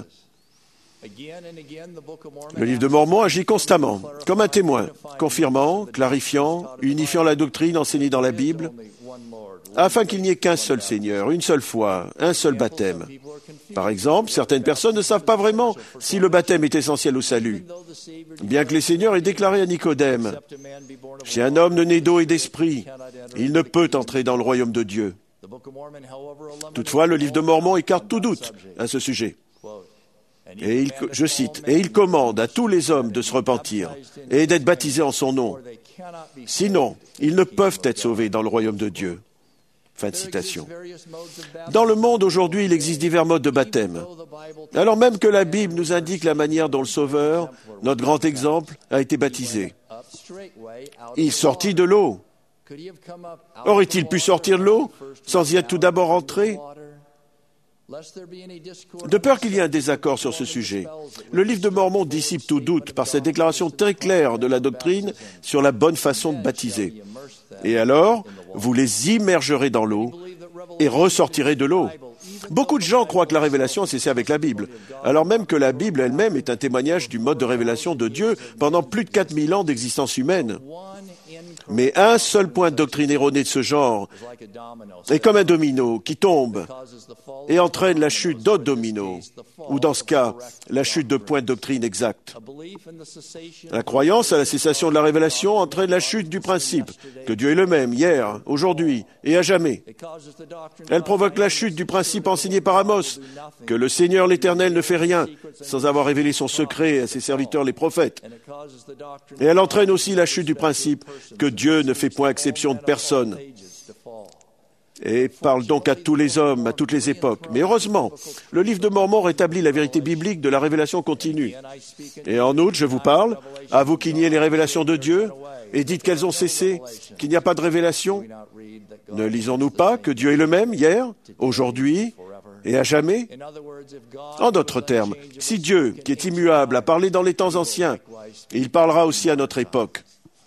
Le livre de Mormon agit constamment, comme un témoin, confirmant, clarifiant, unifiant la doctrine enseignée dans la Bible, afin qu'il n'y ait qu'un seul Seigneur, une seule foi, un seul baptême. Par exemple, certaines personnes ne savent pas vraiment si le baptême est essentiel au salut, bien que le Seigneur ait déclaré à Nicodème « Si un homme ne naît d'eau et d'esprit, il ne peut entrer dans le royaume de Dieu. » Toutefois, le livre de Mormon écarte tout doute à ce sujet. Et il, je cite, « Et il commande à tous les hommes de se repentir et d'être baptisés en son nom. Sinon, ils ne peuvent être sauvés dans le royaume de Dieu. » Fin de citation. Dans le monde aujourd'hui, il existe divers modes de baptême. Alors même que la Bible nous indique la manière dont le Sauveur, notre grand exemple, a été baptisé. Il sortit de l'eau. Aurait-il pu sortir de l'eau sans y être tout d'abord entré ? De peur qu'il y ait un désaccord sur ce sujet, le livre de Mormon dissipe tout doute par cette déclaration très claire de la doctrine sur la bonne façon de baptiser. Et alors, vous les immergerez dans l'eau et ressortirez de l'eau. Beaucoup de gens croient que la révélation a cessé avec la Bible, alors même que la Bible elle-même est un témoignage du mode de révélation de Dieu pendant plus de quatre mille ans d'existence humaine. Mais un seul point de doctrine erronée de ce genre est comme un domino qui tombe et entraîne la chute d'autres dominos, ou dans ce cas, la chute de points de doctrine exacts. La croyance à la cessation de la révélation entraîne la chute du principe que Dieu est le même hier, aujourd'hui et à jamais. Elle provoque la chute du principe enseigné par Amos, que le Seigneur l'Éternel ne fait rien sans avoir révélé son secret à ses serviteurs les prophètes. Et elle entraîne aussi la chute du principe que Dieu ne fait point exception de personne et parle donc à tous les hommes, à toutes les époques. Mais heureusement, le livre de Mormon rétablit la vérité biblique de la révélation continue. Et en outre, je vous parle, à vous qui niez les révélations de Dieu et dites qu'elles ont cessé, qu'il n'y a pas de révélation. Ne lisons-nous pas que Dieu est le même hier, aujourd'hui et à jamais? En d'autres termes, si Dieu, qui est immuable, a parlé dans les temps anciens, il parlera aussi à notre époque.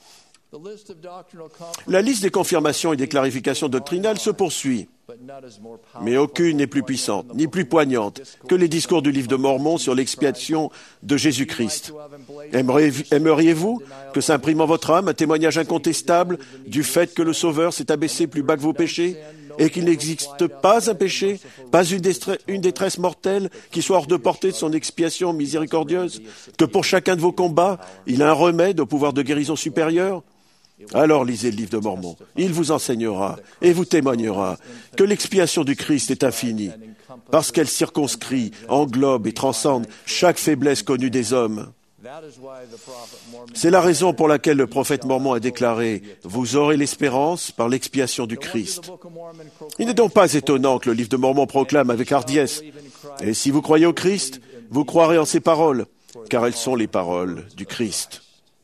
La liste des confirmations et des clarifications doctrinales se poursuit, mais aucune n'est plus puissante, ni plus poignante que les discours du livre de Mormon sur l'expiation de Jésus-Christ. Aimeriez-vous que s'imprime en votre âme un témoignage incontestable du fait que le Sauveur s'est abaissé plus bas que vos péchés et qu'il n'existe pas un péché, pas une détresse, une détresse mortelle qui soit hors de portée de son expiation miséricordieuse, que pour chacun de vos combats, il a un remède au pouvoir de guérison supérieur? Alors lisez le livre de Mormon. Il vous enseignera et vous témoignera que l'expiation du Christ est infinie, parce qu'elle circonscrit, englobe et transcende chaque faiblesse connue des hommes. C'est la raison pour laquelle le prophète Mormon a déclaré « Vous aurez l'espérance par l'expiation du Christ ». Il n'est donc pas étonnant que le livre de Mormon proclame avec hardiesse « Et si vous croyez au Christ, vous croirez en ses paroles, car elles sont les paroles du Christ ».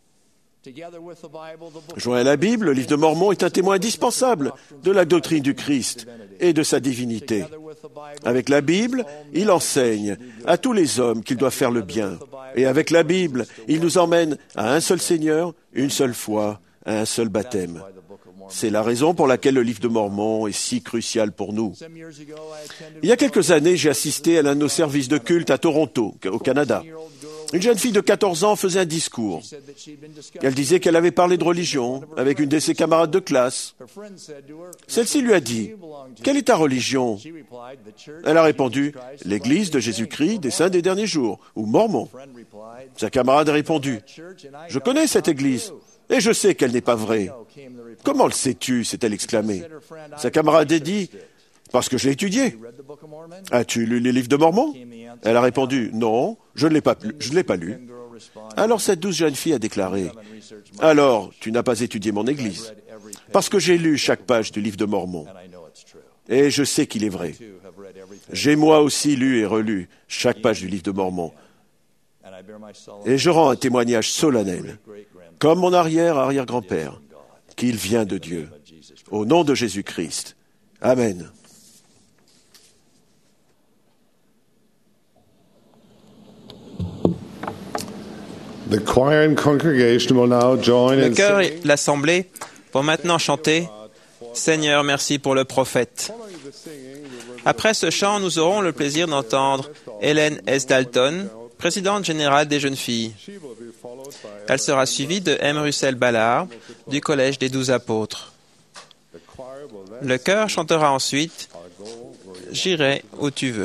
Joint à la Bible, le livre de Mormon est un témoin indispensable de la doctrine du Christ et de sa divinité. Avec la Bible, il enseigne à tous les hommes qu'ils doivent faire le bien. Et avec la Bible, il nous emmène à un seul Seigneur, une seule foi, à un seul baptême. C'est la raison pour laquelle le livre de Mormon est si crucial pour nous. Il y a quelques années, j'ai assisté à l'un de nos services de culte à Toronto, au Canada. Une jeune fille de quatorze ans faisait un discours. Elle disait qu'elle avait parlé de religion avec une de ses camarades de classe. Celle-ci lui a dit « Quelle est ta religion ?» Elle a répondu « L'Église de Jésus-Christ des Saints des Derniers Jours, ou Mormon. » Sa camarade a répondu « Je connais cette Église, et je sais qu'elle n'est pas vraie. »« Comment le sais-tu » s'est-elle exclamée. Sa camarade a dit « Parce que j'ai étudié. »« As-tu lu les livres de Mormon ?» Elle a répondu « Non, je ne l'ai pas, je ne l'ai pas lu. » Alors cette douce jeune fille a déclaré « Alors, tu n'as pas étudié mon Église, parce que j'ai lu chaque page du livre de Mormon, et je sais qu'il est vrai. J'ai moi aussi lu et relu chaque page du livre de Mormon, et je rends un témoignage solennel, comme mon arrière-arrière-grand-père, qu'il vient de Dieu, au nom de Jésus-Christ. Amen. The choir and congregation will now join Le in chœur singing. et l'assemblée vont maintenant chanter « Seigneur, merci pour le prophète ». Après ce chant, nous aurons le plaisir d'entendre Hélène S. Dalton, présidente générale des jeunes filles. Elle sera suivie de M. Russell Ballard, du Collège des Douze Apôtres. Le chœur chantera ensuite « J'irai où tu veux ».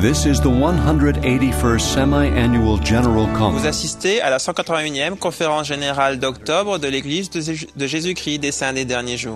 This is the one hundred eighty-first Semi-Annual General Conference. Vous assistez à la cent quatre-vingt-unième conférence générale d'octobre de l'Église de Zé- de Jésus-Christ des Saints des Derniers Jours.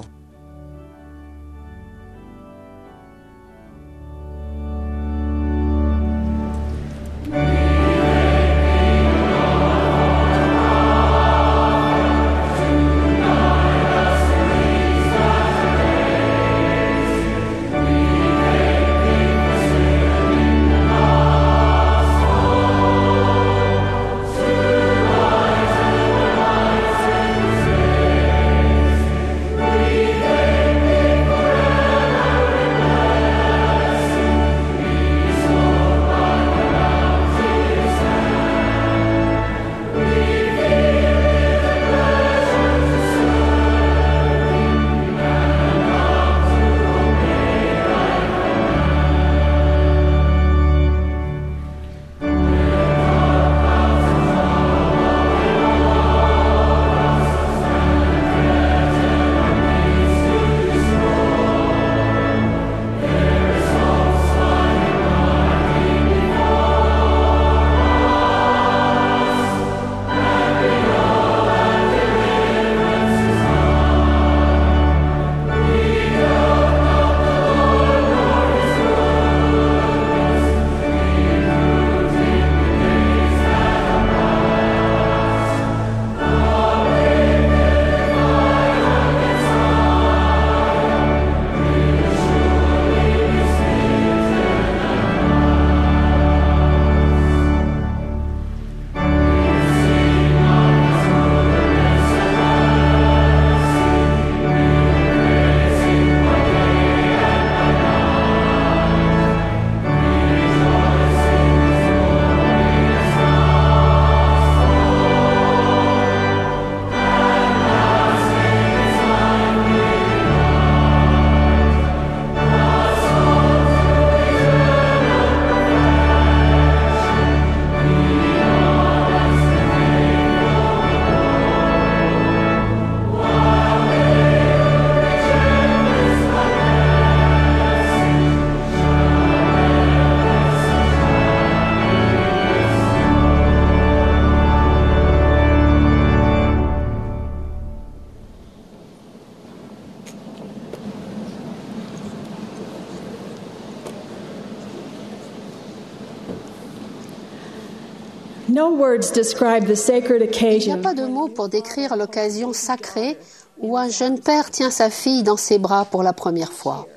No words describe the sacred Il n'y a occasion pas de mots pour décrire l'occasion sacrée où un jeune père tient sa fille dans ses bras pour la première fois.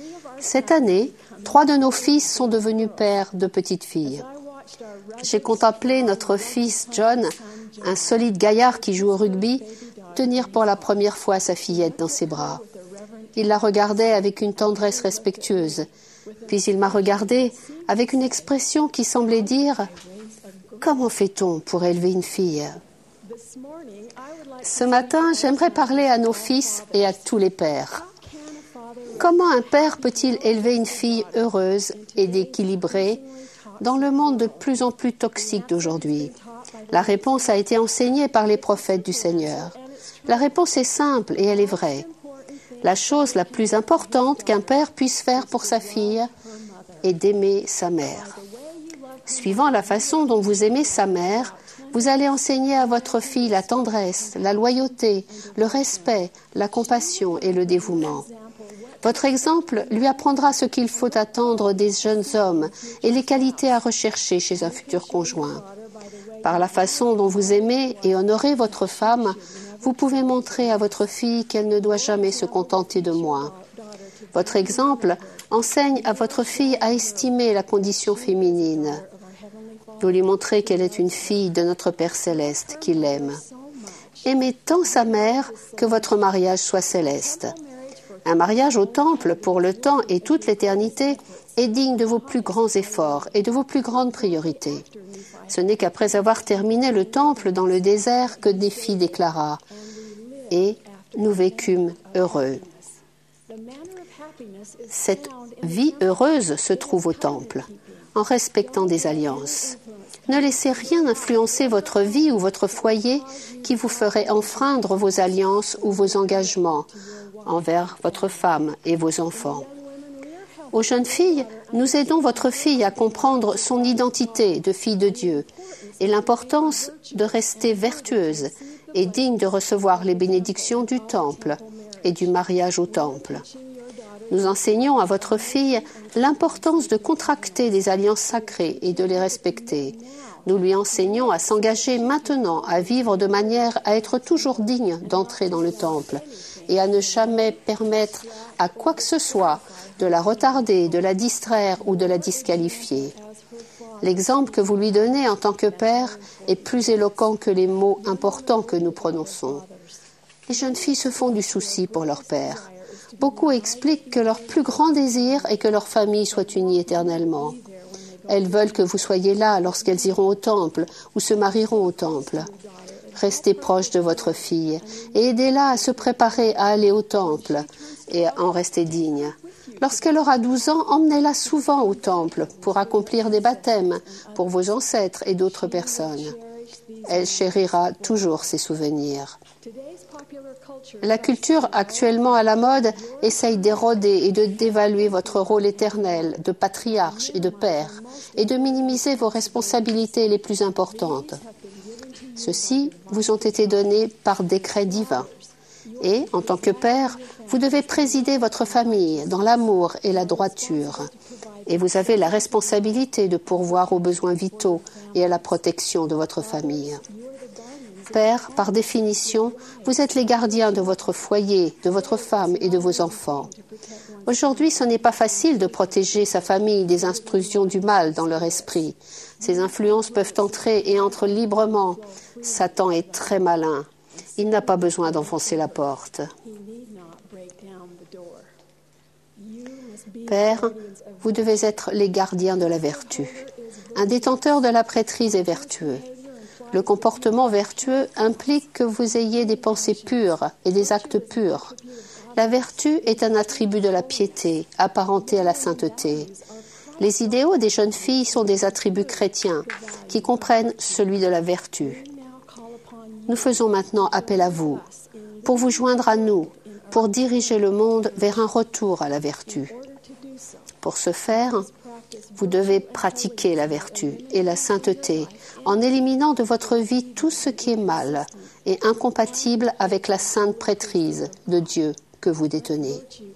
Cette année, trois de nos fils sont devenus pères de petites filles. J'ai contemplé notre fils John, un solide gaillard qui joue au rugby, tenir pour la première fois sa fillette dans ses bras. Il la regardait avec une tendresse respectueuse, puis il m'a regardé avec une expression qui semblait dire « Comment fait-on pour élever une fille ?» Ce matin, j'aimerais parler à nos fils et à tous les pères. Comment un père peut-il élever une fille heureuse et équilibrée dans le monde de plus en plus toxique d'aujourd'hui? La réponse a été enseignée par les prophètes du Seigneur. La réponse est simple et elle est vraie. La chose la plus importante qu'un père puisse faire pour sa fille est d'aimer sa mère. Suivant la façon dont vous aimez sa mère, vous allez enseigner à votre fille la tendresse, la loyauté, le respect, la compassion et le dévouement. Votre exemple lui apprendra ce qu'il faut attendre des jeunes hommes et les qualités à rechercher chez un futur conjoint. Par la façon dont vous aimez et honorez votre femme, vous pouvez montrer à votre fille qu'elle ne doit jamais se contenter de moins. Votre exemple enseigne à votre fille à estimer la condition féminine. Vous lui montrez qu'elle est une fille de notre Père céleste, qu'il aime. Aimez tant sa mère que votre mariage soit céleste. Un mariage au temple pour le temps et toute l'éternité est digne de vos plus grands efforts et de vos plus grandes priorités. Ce n'est qu'après avoir terminé le temple dans le désert que Néphi déclara « Et nous vécûmes heureux ». Cette vie heureuse se trouve au temple, en respectant des alliances. Ne laissez rien influencer votre vie ou votre foyer qui vous ferait enfreindre vos alliances ou vos engagements envers votre femme et vos enfants. Aux jeunes filles, nous aidons votre fille à comprendre son identité de fille de Dieu et l'importance de rester vertueuse et digne de recevoir les bénédictions du temple et du mariage au temple. Nous enseignons à votre fille l'importance de contracter des alliances sacrées et de les respecter. Nous lui enseignons à s'engager maintenant à vivre de manière à être toujours digne d'entrer dans le temple et à ne jamais permettre à quoi que ce soit de la retarder, de la distraire ou de la disqualifier. L'exemple que vous lui donnez en tant que père est plus éloquent que les mots importants que nous prononçons. Les jeunes filles se font du souci pour leur père. Beaucoup expliquent que leur plus grand désir est que leur famille soit unie éternellement. Elles veulent que vous soyez là lorsqu'elles iront au temple ou se marieront au temple. Restez proche de votre fille et aidez-la à se préparer à aller au temple et à en rester digne. Lorsqu'elle aura douze ans, emmenez-la souvent au temple pour accomplir des baptêmes pour vos ancêtres et d'autres personnes. Elle chérira toujours ses souvenirs. La culture actuellement à la mode essaye d'éroder et de dévaluer votre rôle éternel de patriarche et de père et de minimiser vos responsabilités les plus importantes. Ceux-ci vous ont été donnés par décret divin. Et, en tant que père, vous devez présider votre famille dans l'amour et la droiture. Et vous avez la responsabilité de pourvoir aux besoins vitaux et à la protection de votre famille. Père, par définition, vous êtes les gardiens de votre foyer, de votre femme et de vos enfants. Aujourd'hui, ce n'est pas facile de protéger sa famille des intrusions du mal dans leur esprit. Ces influences peuvent entrer et entrent librement. Satan est très malin. Il n'a pas besoin d'enfoncer la porte. Père, vous devez être les gardiens de la vertu. Un détenteur de la prêtrise est vertueux. Le comportement vertueux implique que vous ayez des pensées pures et des actes purs. La vertu est un attribut de la piété, apparenté à la sainteté. Les idéaux des jeunes filles sont des attributs chrétiens qui comprennent celui de la vertu. Nous faisons maintenant appel à vous, pour vous joindre à nous, pour diriger le monde vers un retour à la vertu. Pour ce faire, vous devez pratiquer la vertu et la sainteté en éliminant de votre vie tout ce qui est mal et incompatible avec la sainte prêtrise de Dieu que vous détenez.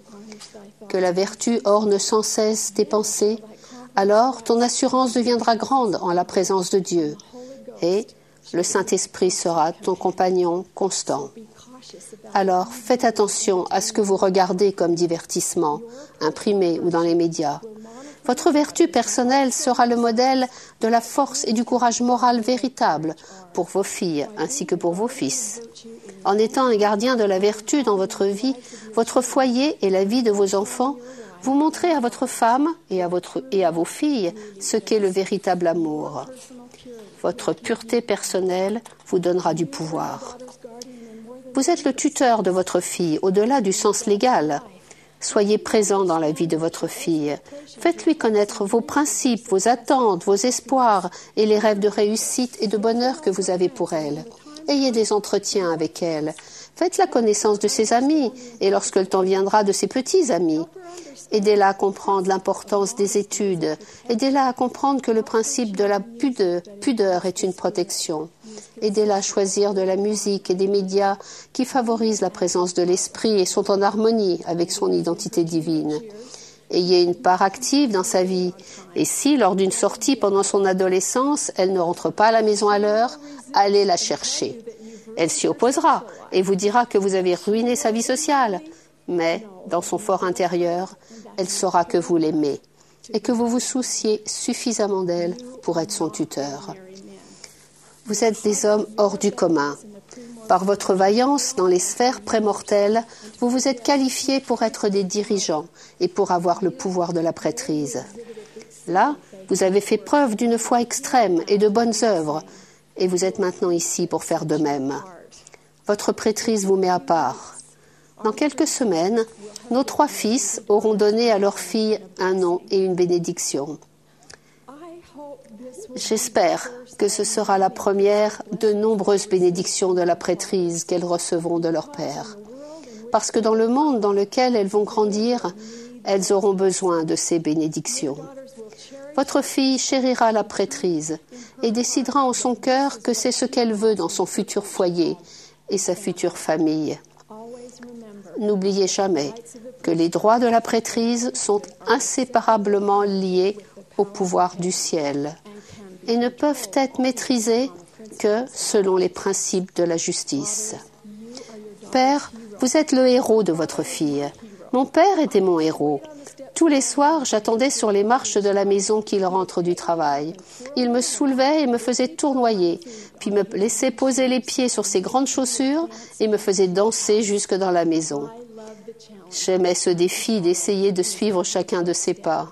Que la vertu orne sans cesse tes pensées, alors ton assurance deviendra grande en la présence de Dieu et le Saint-Esprit sera ton compagnon constant. Alors faites attention à ce que vous regardez comme divertissement, imprimé ou dans les médias. Votre vertu personnelle sera le modèle de la force et du courage moral véritable pour vos filles ainsi que pour vos fils. En étant un gardien de la vertu dans votre vie, votre foyer et la vie de vos enfants, vous montrez à votre femme et à, votre, et à vos filles ce qu'est le véritable amour. Votre pureté personnelle vous donnera du pouvoir. Vous êtes le tuteur de votre fille au-delà du sens légal. Soyez présent dans la vie de votre fille. Faites-lui connaître vos principes, vos attentes, vos espoirs et les rêves de réussite et de bonheur que vous avez pour elle. Ayez des entretiens avec elle. Faites la connaissance de ses amis et lorsque le temps viendra de ses petits amis. Aidez-la à comprendre l'importance des études. Aidez-la à comprendre que le principe de la pudeur, pudeur est une protection. Aidez-la à choisir de la musique et des médias qui favorisent la présence de l'esprit et sont en harmonie avec son identité divine. Ayez une part active dans sa vie. Et si, lors d'une sortie pendant son adolescence, elle ne rentre pas à la maison à l'heure, allez la chercher. Elle s'y opposera et vous dira que vous avez ruiné sa vie sociale. Mais, dans son fort intérieur, elle saura que vous l'aimez et que vous vous souciez suffisamment d'elle pour être son tuteur. Vous êtes des hommes hors du commun. Par votre vaillance dans les sphères prémortelles, vous vous êtes qualifiés pour être des dirigeants et pour avoir le pouvoir de la prêtrise. Là, vous avez fait preuve d'une foi extrême et de bonnes œuvres, et vous êtes maintenant ici pour faire de même. Votre prêtrise vous met à part. Dans quelques semaines, nos trois fils auront donné à leur fille un nom et une bénédiction. J'espère que ce sera la première de nombreuses bénédictions de la prêtrise qu'elles recevront de leur père. Parce que dans le monde dans lequel elles vont grandir, elles auront besoin de ces bénédictions. Votre fille chérira la prêtrise et décidera en son cœur que c'est ce qu'elle veut dans son futur foyer et sa future famille. N'oubliez jamais que les droits de la prêtrise sont inséparablement liés au pouvoir du ciel et ne peuvent être maîtrisés que selon les principes de la justice. Père, vous êtes le héros de votre fille. Mon père était mon héros. Tous les soirs, j'attendais sur les marches de la maison qu'il rentre du travail. Il me soulevait et me faisait tournoyer, puis me laissait poser les pieds sur ses grandes chaussures et me faisait danser jusque dans la maison. J'aimais ce défi d'essayer de suivre chacun de ses pas.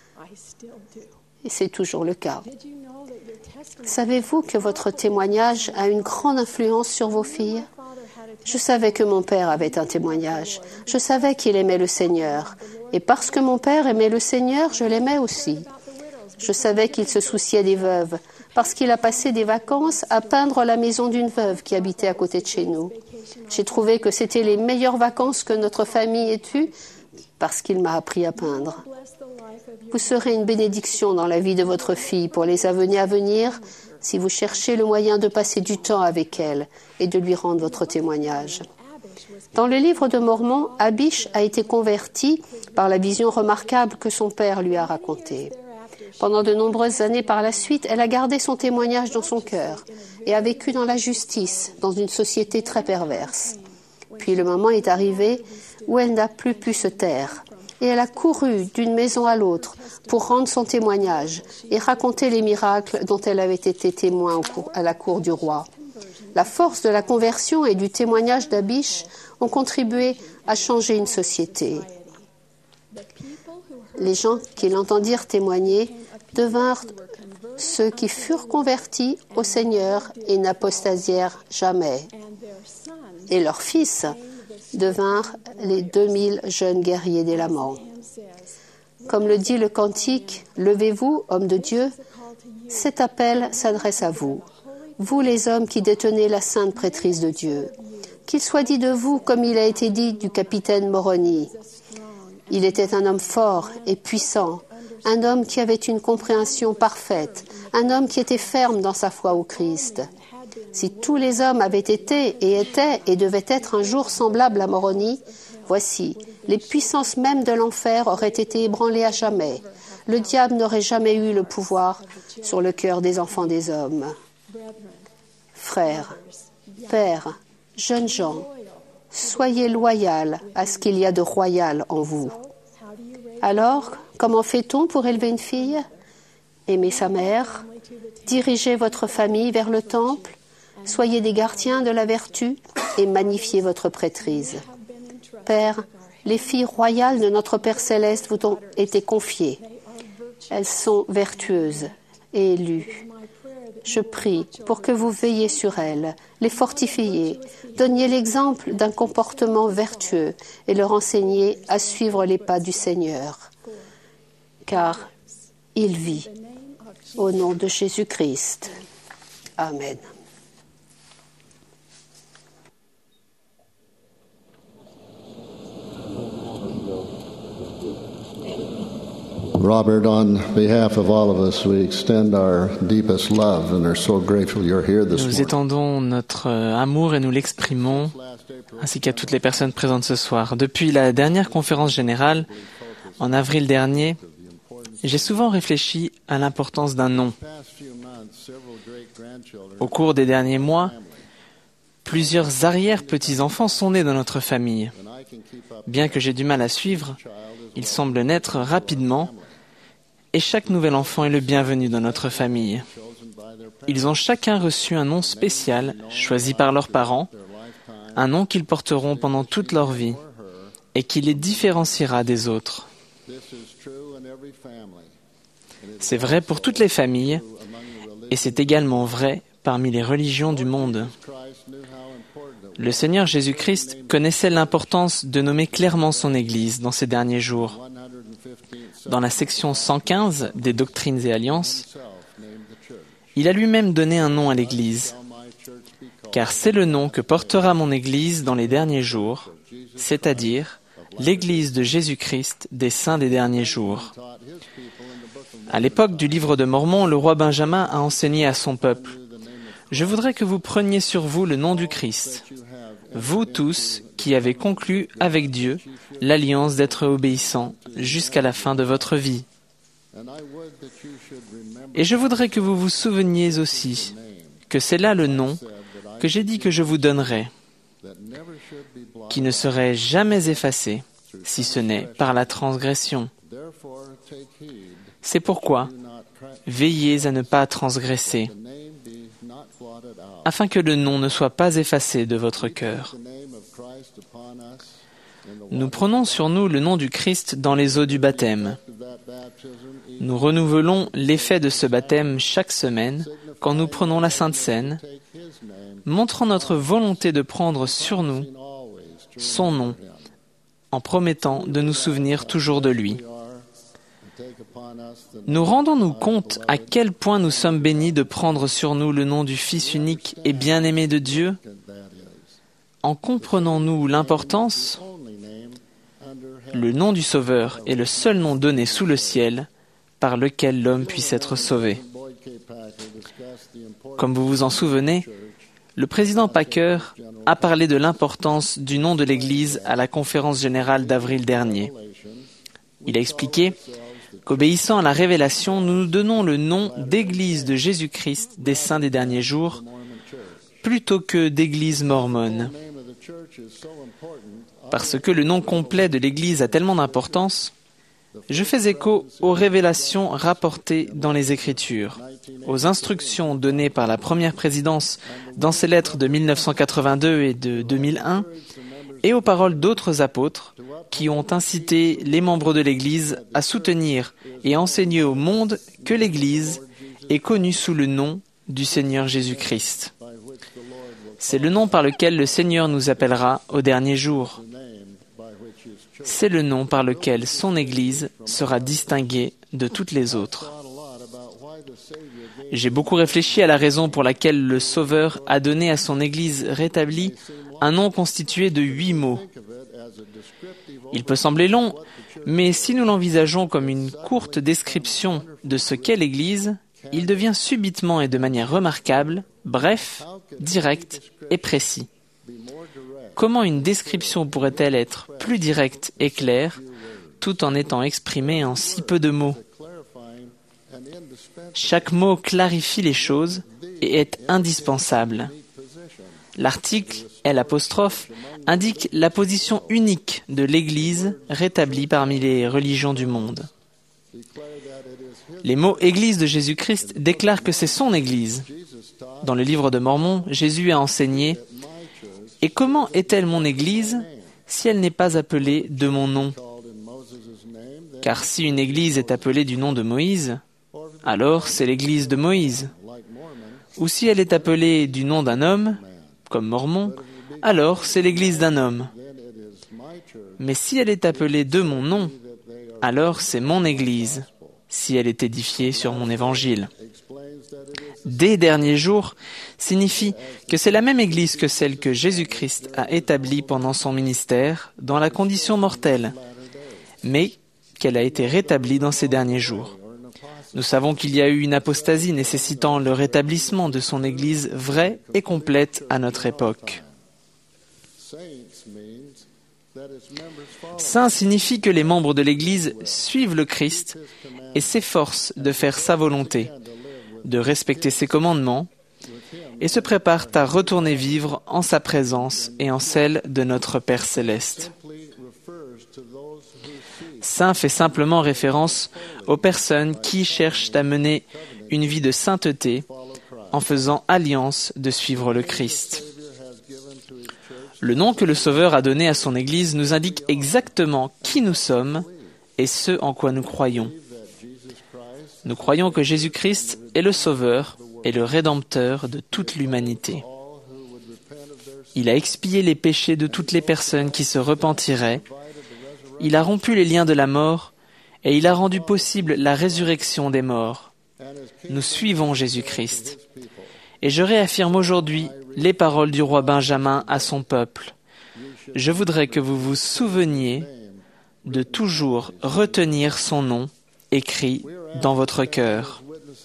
Et c'est toujours le cas. Savez-vous que votre témoignage a une grande influence sur vos filles? Je savais que mon père avait un témoignage. Je savais qu'il aimait le Seigneur. Et parce que mon père aimait le Seigneur, je l'aimais aussi. Je savais qu'il se souciait des veuves, parce qu'il a passé des vacances à peindre la maison d'une veuve qui habitait à côté de chez nous. J'ai trouvé que c'était les meilleures vacances que notre famille ait eues, parce qu'il m'a appris à peindre. Vous serez une bénédiction dans la vie de votre fille pour les années à venir, si vous cherchez le moyen de passer du temps avec elle et de lui rendre votre témoignage. Dans le livre de Mormon, Abish a été convertie par la vision remarquable que son père lui a racontée. Pendant de nombreuses années par la suite, elle a gardé son témoignage dans son cœur et a vécu dans la justice, dans une société très perverse. Puis le moment est arrivé où elle n'a plus pu se taire. Et elle a couru d'une maison à l'autre pour rendre son témoignage et raconter les miracles dont elle avait été témoin au cours, à la cour du roi. La force de la conversion et du témoignage d'Abish ont contribué à changer une société. Les gens qui l'entendirent témoigner devinrent ceux qui furent convertis au Seigneur et n'apostasièrent jamais. Et leurs fils devinrent les deux mille jeunes guerriers d'Élamant. Comme le dit le cantique, « Levez-vous, hommes de Dieu », cet appel s'adresse à vous, vous les hommes qui détenez la sainte prêtrise de Dieu. Qu'il soit dit de vous comme il a été dit du capitaine Moroni. Il était un homme fort et puissant, un homme qui avait une compréhension parfaite, un homme qui était ferme dans sa foi au Christ. Si tous les hommes avaient été et étaient et devaient être un jour semblables à Moroni, voici, les puissances mêmes de l'enfer auraient été ébranlées à jamais. Le diable n'aurait jamais eu le pouvoir sur le cœur des enfants des hommes. Frères, pères, jeunes gens, soyez loyaux à ce qu'il y a de royal en vous. Alors, comment fait-on pour élever une fille? Aimer sa mère, diriger votre famille vers le temple, soyez des gardiens de la vertu et magnifiez votre prêtrise. Père, les filles royales de notre Père Céleste vous ont été confiées. Elles sont vertueuses et élues. Je prie pour que vous veilliez sur elles, les fortifiez, donniez l'exemple d'un comportement vertueux et leur enseignez à suivre les pas du Seigneur. Car il vit. Au nom de Jésus-Christ. Amen. Robert, on behalf of all of us, we extend our deepest love and are so grateful you're here this morning. Nous étendons notre amour et nous l'exprimons, ainsi qu'à toutes les personnes présentes ce soir. Depuis la dernière conférence générale, en avril dernier, j'ai souvent réfléchi à l'importance d'un nom. Au cours des derniers mois, plusieurs arrière-petits-enfants sont nés dans notre famille. Bien que j'ai du mal à suivre, ils semblent naître rapidement et chaque nouvel enfant est le bienvenu dans notre famille. Ils ont chacun reçu un nom spécial, choisi par leurs parents, un nom qu'ils porteront pendant toute leur vie et qui les différenciera des autres. C'est vrai pour toutes les familles et c'est également vrai parmi les religions du monde. Le Seigneur Jésus-Christ connaissait l'importance de nommer clairement son Église dans ces derniers jours. Dans la section cent quinze des Doctrines et Alliances, il a lui-même donné un nom à l'Église, car c'est le nom que portera mon Église dans les derniers jours, c'est-à-dire l'Église de Jésus-Christ des saints des derniers jours. À l'époque du livre de Mormon, le roi Benjamin a enseigné à son peuple: « Je voudrais que vous preniez sur vous le nom du Christ, vous tous qui avez conclu avec Dieu l'alliance d'être obéissants jusqu'à la fin de votre vie. Et je voudrais que vous vous souveniez aussi que c'est là le nom que j'ai dit que je vous donnerai, qui ne serait jamais effacé, si ce n'est par la transgression. C'est pourquoi, veillez à ne pas transgresser, afin que le nom ne soit pas effacé de votre cœur. Nous prenons sur nous le nom du Christ dans les eaux du baptême. Nous renouvelons l'effet de ce baptême chaque semaine quand nous prenons la Sainte Seine, montrant notre volonté de prendre sur nous son nom, en promettant de nous souvenir toujours de lui. Nous rendons-nous compte à quel point nous sommes bénis de prendre sur nous le nom du Fils unique et bien-aimé de Dieu? En comprenons-nous l'importance? Le nom du Sauveur est le seul nom donné sous le ciel par lequel l'homme puisse être sauvé. Comme vous vous en souvenez, le président Packer a parlé de l'importance du nom de l'Église à la conférence générale d'avril dernier. Il a expliqué qu'obéissant à la révélation, nous nous donnons le nom d'Église de Jésus-Christ des saints des derniers jours, plutôt que d'Église mormone. Parce que le nom complet de l'Église a tellement d'importance, je fais écho aux révélations rapportées dans les Écritures, aux instructions données par la première présidence dans ses lettres de mille neuf cent quatre-vingt-deux et de deux mille un, et aux paroles d'autres apôtres qui ont incité les membres de l'Église à soutenir et enseigner au monde que l'Église est connue sous le nom du Seigneur Jésus-Christ. C'est le nom par lequel le Seigneur nous appellera au dernier jour. C'est le nom par lequel son Église sera distinguée de toutes les autres. J'ai beaucoup réfléchi à la raison pour laquelle le Sauveur a donné à son Église rétablie un nom constitué de huit mots. Il peut sembler long, mais si nous l'envisageons comme une courte description de ce qu'est l'Église, il devient subitement et de manière remarquable, bref, direct et précis. Comment une description pourrait-elle être plus directe et claire, tout en étant exprimée en si peu de mots? Chaque mot clarifie les choses et est indispensable. L'article L' indique la position unique de l'Église rétablie parmi les religions du monde. Les mots « Église de Jésus-Christ » déclarent que c'est son Église. Dans le livre de Mormon, Jésus a enseigné « Et comment est-elle mon Église si elle n'est pas appelée de mon nom ? Car si une Église est appelée du nom de Moïse, alors c'est l'Église de Moïse. Ou si elle est appelée du nom d'un homme, comme Mormon, alors c'est l'Église d'un homme. Mais si elle est appelée de mon nom, alors c'est mon Église, si elle est édifiée sur mon Évangile. » Des derniers jours signifie que c'est la même Église que celle que Jésus-Christ a établie pendant son ministère dans la condition mortelle, mais qu'elle a été rétablie dans ces derniers jours. Nous savons qu'il y a eu une apostasie nécessitant le rétablissement de son Église vraie et complète à notre époque. Saint signifie que les membres de l'Église suivent le Christ et s'efforcent de faire sa volonté, de respecter ses commandements et se préparent à retourner vivre en sa présence et en celle de notre Père céleste. Saint fait simplement référence aux personnes qui cherchent à mener une vie de sainteté en faisant alliance de suivre le Christ. Le nom que le Sauveur a donné à son Église nous indique exactement qui nous sommes et ce en quoi nous croyons. Nous croyons que Jésus-Christ est le Sauveur et le Rédempteur de toute l'humanité. Il a expié les péchés de toutes les personnes qui se repentiraient. Il a rompu les liens de la mort et il a rendu possible la résurrection des morts. Nous suivons Jésus-Christ. Et je réaffirme aujourd'hui les paroles du roi Benjamin à son peuple. Je voudrais que vous vous souveniez de toujours retenir son nom écrit dans votre cœur.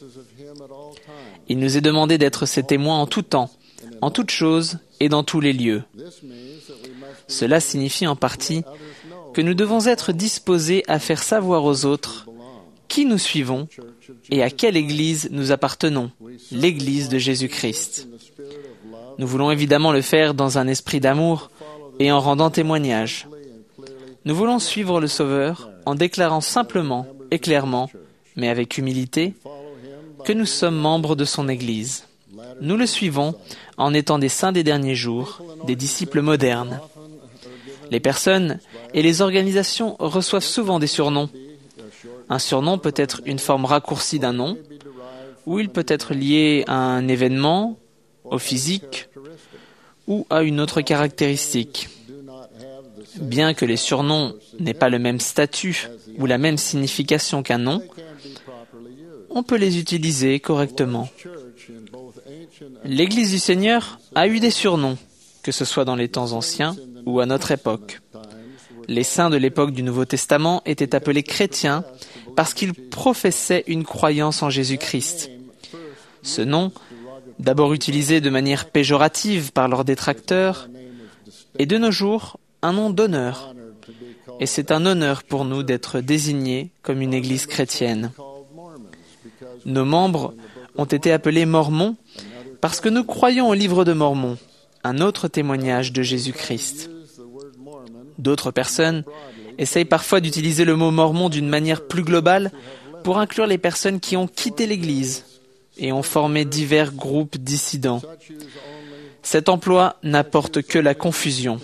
Il nous est demandé d'être ses témoins en tout temps, en toutes choses et dans tous les lieux. Cela signifie en partie que nous devons être disposés à faire savoir aux autres qui nous suivons et à quelle Église nous appartenons, l'Église de Jésus-Christ. Nous voulons évidemment le faire dans un esprit d'amour et en rendant témoignage. Nous voulons suivre le Sauveur en déclarant simplement et clairement, mais avec humilité, que nous sommes membres de son Église. Nous le suivons en étant des saints des derniers jours, des disciples modernes. Les personnes et les organisations reçoivent souvent des surnoms. Un surnom peut être une forme raccourcie d'un nom, ou il peut être lié à un événement, au physique, ou à une autre caractéristique. Bien que les surnoms n'aient pas le même statut ou la même signification qu'un nom, on peut les utiliser correctement. L'Église du Seigneur a eu des surnoms, que ce soit dans les temps anciens ou à notre époque. Les saints de l'époque du Nouveau Testament étaient appelés chrétiens parce qu'ils professaient une croyance en Jésus-Christ. Ce nom, d'abord utilisé de manière péjorative par leurs détracteurs, est de nos jours un nom d'honneur. Et c'est un honneur pour nous d'être désignés comme une Église chrétienne. Nos membres ont été appelés Mormons parce que nous croyons au livre de Mormon, un autre témoignage de Jésus-Christ. D'autres personnes essayent parfois d'utiliser le mot mormon d'une manière plus globale pour inclure les personnes qui ont quitté l'Église et ont formé divers groupes dissidents. Cet emploi n'apporte que la confusion.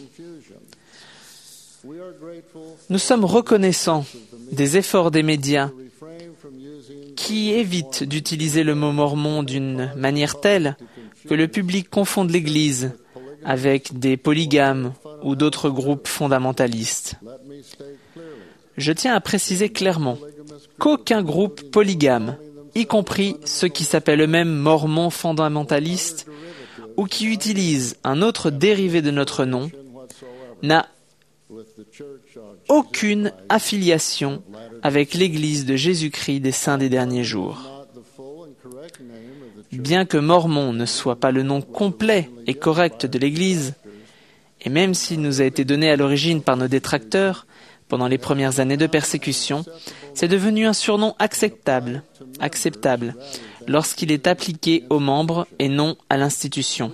Nous sommes reconnaissants des efforts des médias qui évitent d'utiliser le mot mormon d'une manière telle que le public confonde l'Église avec des polygames ou d'autres groupes fondamentalistes. Je tiens à préciser clairement qu'aucun groupe polygame, y compris ceux qui s'appellent eux-mêmes mormons fondamentalistes ou qui utilisent un autre dérivé de notre nom, n'a aucune affiliation avec l'Église de Jésus-Christ des Saints des Derniers Jours. Bien que Mormon ne soit pas le nom complet et correct de l'Église, et même s'il nous a été donné à l'origine par nos détracteurs, pendant les premières années de persécution, c'est devenu un surnom acceptable, acceptable, lorsqu'il est appliqué aux membres et non à l'institution.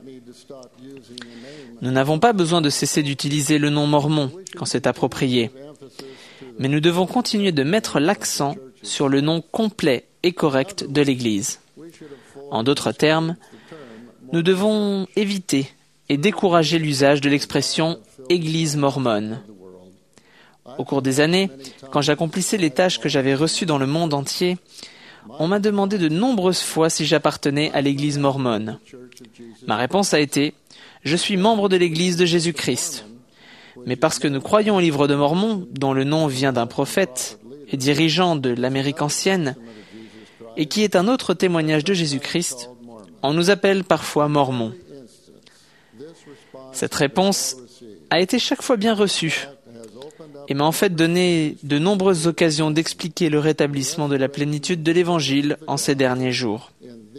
Nous n'avons pas besoin de cesser d'utiliser le nom mormon quand c'est approprié, mais nous devons continuer de mettre l'accent sur le nom complet et correct de l'Église. En d'autres termes, nous devons éviter et décourager l'usage de l'expression « Église mormone ». Au cours des années, quand j'accomplissais les tâches que j'avais reçues dans le monde entier, on m'a demandé de nombreuses fois si j'appartenais à l'Église mormone. Ma réponse a été « Je suis membre de l'Église de Jésus-Christ ». Mais parce que nous croyons au livre de Mormon, dont le nom vient d'un prophète et dirigeant de l'Amérique ancienne, et qui est un autre témoignage de Jésus-Christ, on nous appelle parfois Mormons. Cette réponse a été chaque fois bien reçue et m'a en fait donné de nombreuses occasions d'expliquer le rétablissement de la plénitude de l'Évangile en ces derniers jours.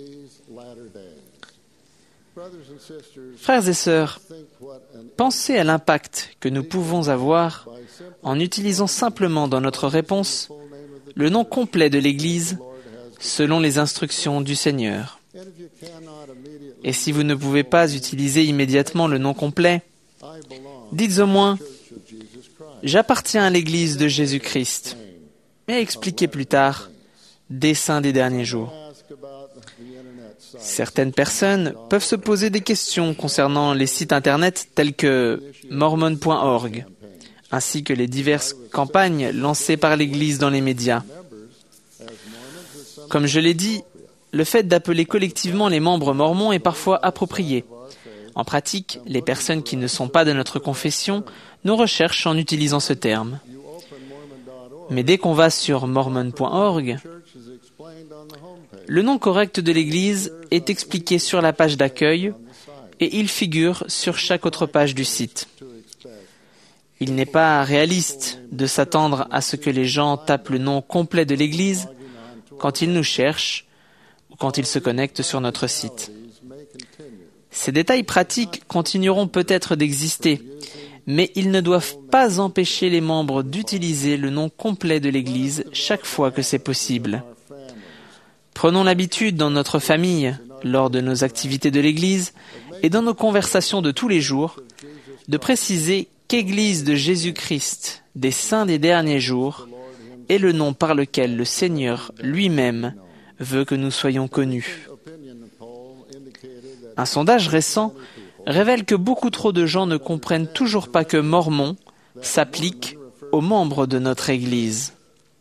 Frères et sœurs, pensez à l'impact que nous pouvons avoir en utilisant simplement dans notre réponse le nom complet de l'Église selon les instructions du Seigneur. Et si vous ne pouvez pas utiliser immédiatement le nom complet, dites au moins « J'appartiens à l'Église de Jésus-Christ » et expliquez plus tard « Des saints des derniers jours ». Certaines personnes peuvent se poser des questions concernant les sites Internet tels que mormon point org, ainsi que les diverses campagnes lancées par l'Église dans les médias. Comme je l'ai dit, le fait d'appeler collectivement les membres mormons est parfois approprié. En pratique, les personnes qui ne sont pas de notre confession nous recherchent en utilisant ce terme. Mais dès qu'on va sur mormon point org, le nom correct de l'Église est expliqué sur la page d'accueil et il figure sur chaque autre page du site. Il n'est pas réaliste de s'attendre à ce que les gens tapent le nom complet de l'Église quand ils nous cherchent ou quand ils se connectent sur notre site. Ces détails pratiques continueront peut-être d'exister, mais ils ne doivent pas empêcher les membres d'utiliser le nom complet de l'Église chaque fois que c'est possible. Prenons l'habitude dans notre famille, lors de nos activités de l'Église et dans nos conversations de tous les jours, de préciser qu'Église de Jésus-Christ, des saints des derniers jours, est le nom par lequel le Seigneur lui-même veut que nous soyons connus. Un sondage récent révèle que beaucoup trop de gens ne comprennent toujours pas que mormon s'applique aux membres de notre Église.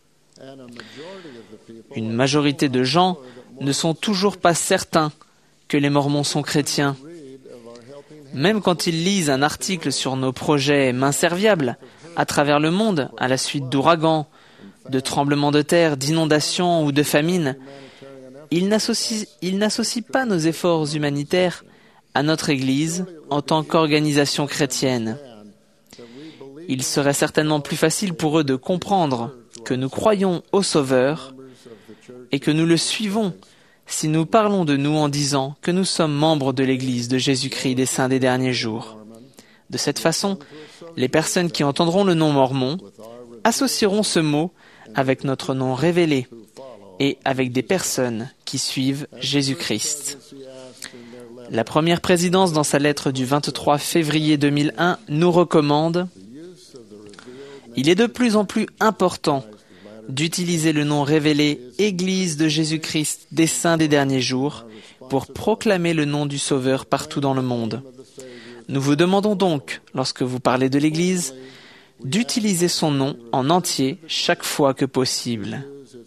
Une majorité de gens ne sont toujours pas certains que les mormons sont chrétiens. Même quand ils lisent un article sur nos projets mains serviables à travers le monde à la suite d'ouragans, de tremblements de terre, d'inondations ou de famines, ils n'associent, ils n'associent pas nos efforts humanitaires à notre Église en tant qu'organisation chrétienne. Il serait certainement plus facile pour eux de comprendre que nous croyons au Sauveur et que nous le suivons si nous parlons de nous en disant que nous sommes membres de l'Église de Jésus-Christ des Saints des derniers jours. De cette façon, les personnes qui entendront le nom mormon associeront ce mot avec notre nom révélé et avec des personnes qui suivent Jésus-Christ. La première présidence, dans sa lettre du vingt-trois février deux mille un, nous recommande « Il est de plus en plus important d'utiliser le nom révélé Église de Jésus-Christ des Saints des derniers jours pour proclamer le nom du Sauveur partout dans le monde. Nous vous demandons donc, lorsque vous parlez de l'Église, d'utiliser son nom en entier chaque fois que possible. »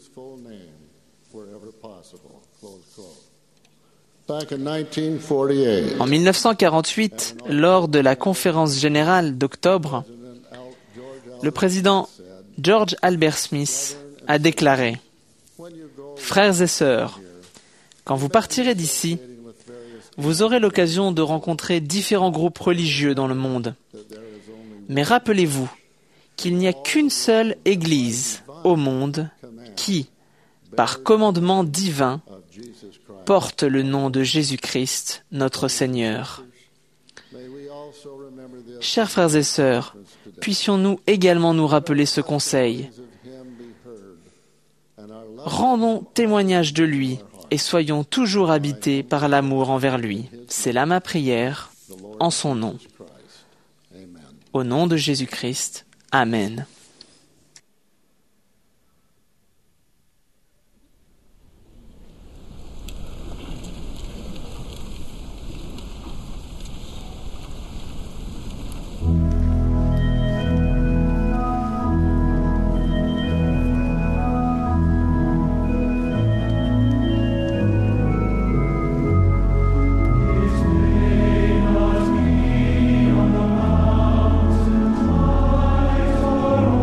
En mille neuf cent quarante-huit, lors de la conférence générale d'octobre, le président George Albert Smith a déclaré « Frères et sœurs, quand vous partirez d'ici, vous aurez l'occasion de rencontrer différents groupes religieux dans le monde. Mais rappelez-vous qu'il n'y a qu'une seule Église au monde qui, par commandement divin, porte le nom de Jésus-Christ, notre Seigneur. Chers frères et sœurs, puissions-nous également nous rappeler ce conseil. Rendons témoignage de lui et soyons toujours habités par l'amour envers lui. C'est là ma prière, en son nom. Au nom de Jésus-Christ, Amen. Oh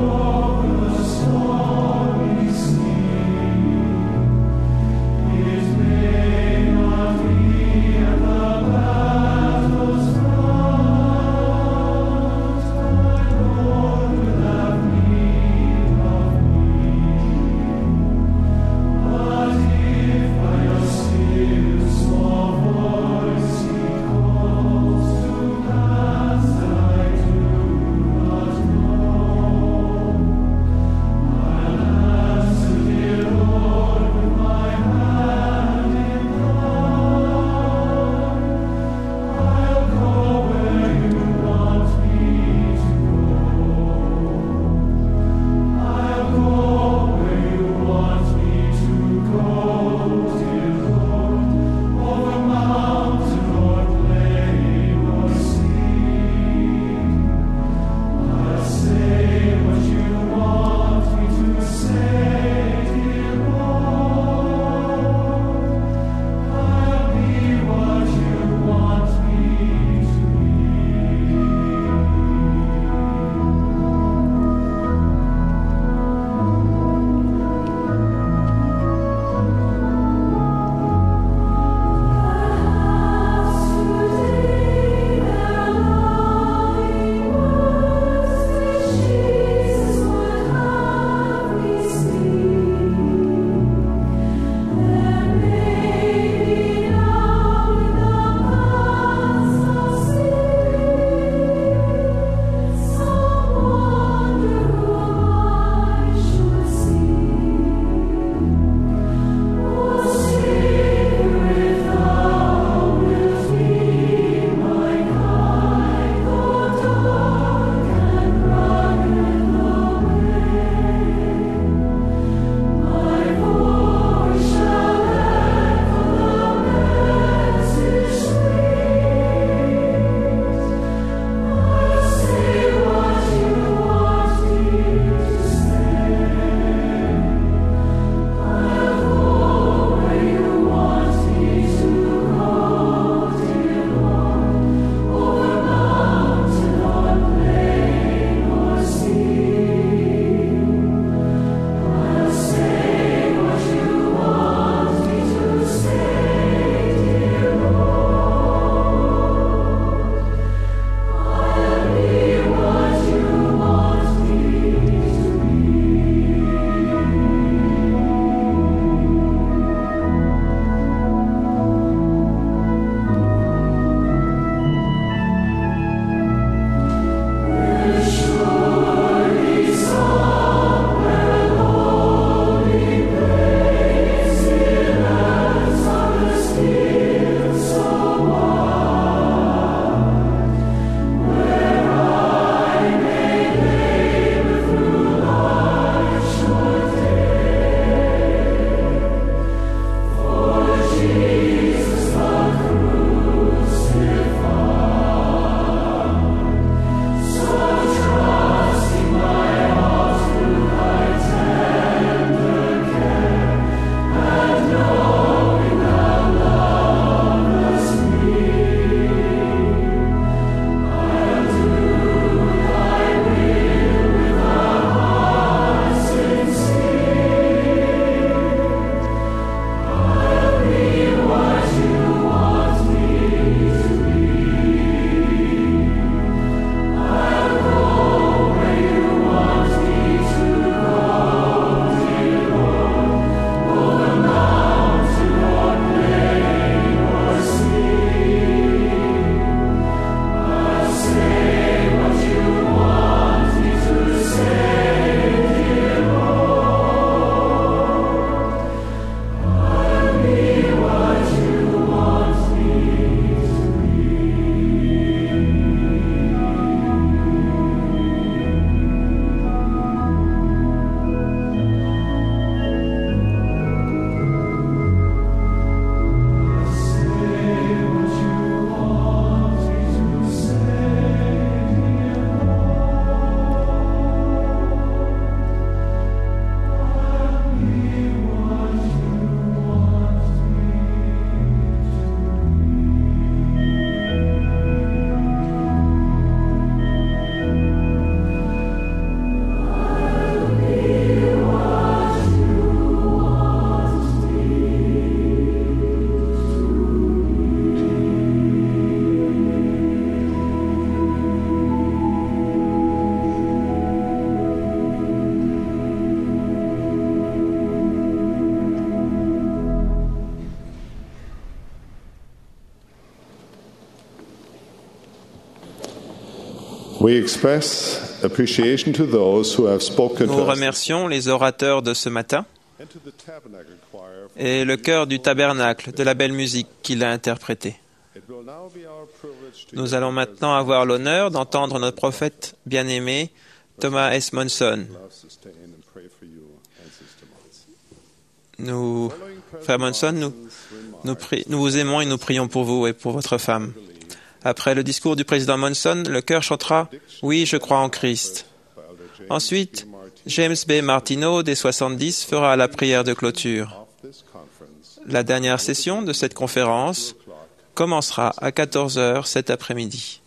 We express appreciation to those who have spoken Nous to us remercions les orateurs de ce matin and to the Tabernacle Choir. et le chœur du tabernacle de la belle musique qu'il a interprétée. It will now be our privilege to Nous allons maintenant avoir l'honneur d'entendre notre prophète bien-aimé, Thomas S. Monson. love, sustain, and pray for you and Sister Monson. Nous, Frère Monson, nous, nous, pri- nous vous aimons et nous prions pour vous et pour votre femme. Après le discours du président Monson, le chœur chantera « Oui, je crois en Christ ». Ensuite, James B. Martineau, des soixante-dix, fera la prière de clôture. La dernière session de cette conférence commencera à quatorze heures cet après-midi.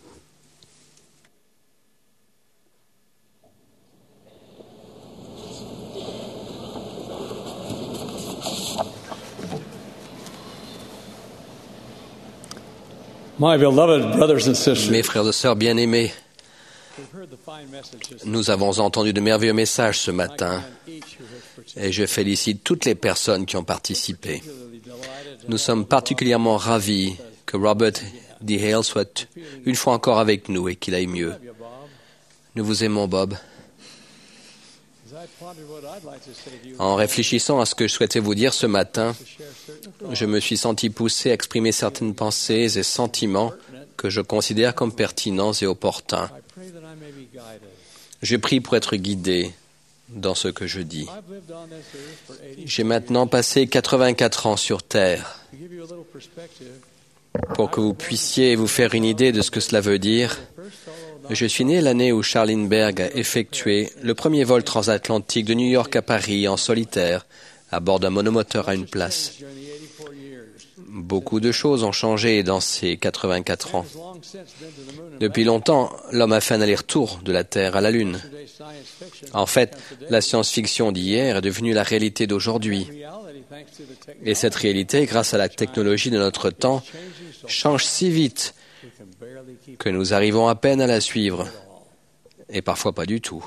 My beloved brothers and sisters, Mes frères et sœurs bien-aimés, nous avons entendu de merveilleux messages ce matin et je félicite toutes les personnes qui ont participé. Nous sommes particulièrement ravis que Robert D. Hale soit une fois encore avec nous et qu'il aille mieux. Nous vous aimons, Bob. En réfléchissant à ce que je souhaitais vous dire ce matin, je me suis senti poussé à exprimer certaines pensées et sentiments que je considère comme pertinents et opportuns. Je prie pour être guidé dans ce que je dis. J'ai maintenant passé quatre-vingt-quatre ans sur Terre. Pour que vous puissiez vous faire une idée de ce que cela veut dire, je suis né l'année où Charles Lindbergh a effectué le premier vol transatlantique de New York à Paris en solitaire, à bord d'un monomoteur à une place. Beaucoup de choses ont changé dans ces quatre-vingt-quatre ans. Depuis longtemps, l'homme a fait un aller-retour de la Terre à la Lune. En fait, la science-fiction d'hier est devenue la réalité d'aujourd'hui. Et cette réalité, grâce à la technologie de notre temps, change si vite que nous arrivons à peine à la suivre, et parfois pas du tout.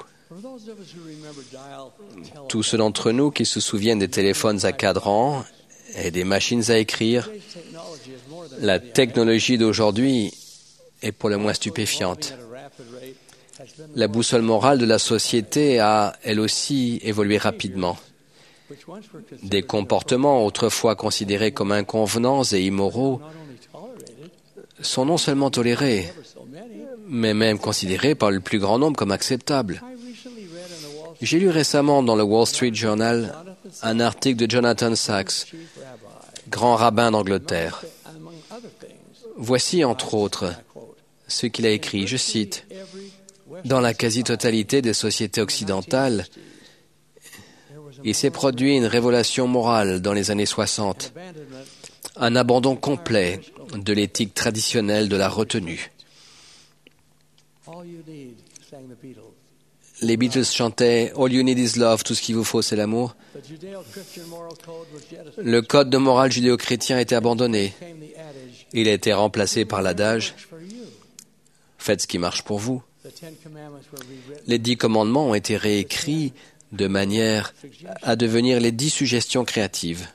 Tous ceux d'entre nous qui se souviennent des téléphones à cadran et des machines à écrire, la technologie d'aujourd'hui est pour le moins stupéfiante. La boussole morale de la société a, elle aussi, évolué rapidement. Des comportements autrefois considérés comme inconvenants et immoraux sont non seulement tolérés, mais même considérés par le plus grand nombre comme acceptables. J'ai lu récemment dans le Wall Street Journal un article de Jonathan Sacks, grand rabbin d'Angleterre. Voici, entre autres, ce qu'il a écrit, je cite, « Dans la quasi-totalité des sociétés occidentales, il s'est produit une révélation morale dans les années soixante, un abandon complet de l'éthique traditionnelle de la retenue. » Les Beatles chantaient « All you need is love », tout ce qu'il vous faut c'est l'amour. Le code de morale judéo-chrétien a été abandonné. Il a été remplacé par l'adage « Faites ce qui marche pour vous ». Les dix commandements ont été réécrits de manière à devenir les dix suggestions créatives.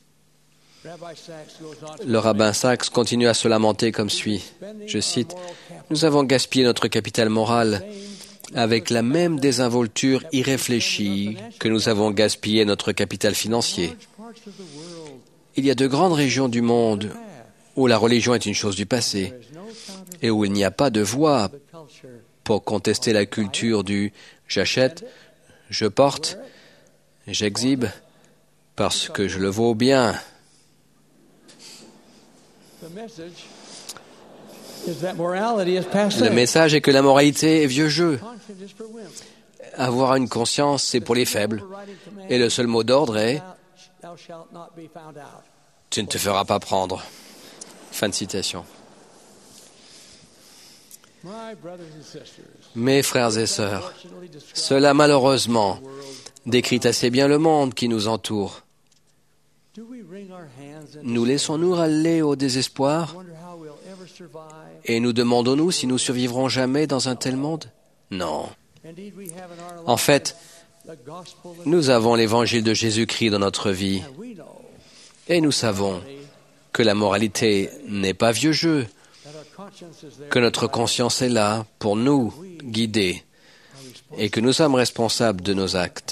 Le rabbin Sacks continue à se lamenter comme suit. Je cite, « Nous avons gaspillé notre capital moral avec la même désinvolture irréfléchie que nous avons gaspillé notre capital financier. Il y a de grandes régions du monde où la religion est une chose du passé et où il n'y a pas de voix pour contester la culture du « j'achète, je porte, j'exhibe parce que je le vaux bien ». Le message est que la moralité est vieux jeu. Avoir une conscience, c'est pour les faibles. Et le seul mot d'ordre est « Tu ne te feras pas prendre ». Fin de citation. Mes frères et sœurs, cela malheureusement décrit assez bien le monde qui nous entoure. Nous laissons-nous aller au désespoir et nous demandons-nous si nous survivrons jamais dans un tel monde? Non. En fait, nous avons l'évangile de Jésus-Christ dans notre vie et nous savons que la moralité n'est pas vieux jeu, que notre conscience est là pour nous guider et que nous sommes responsables de nos actes.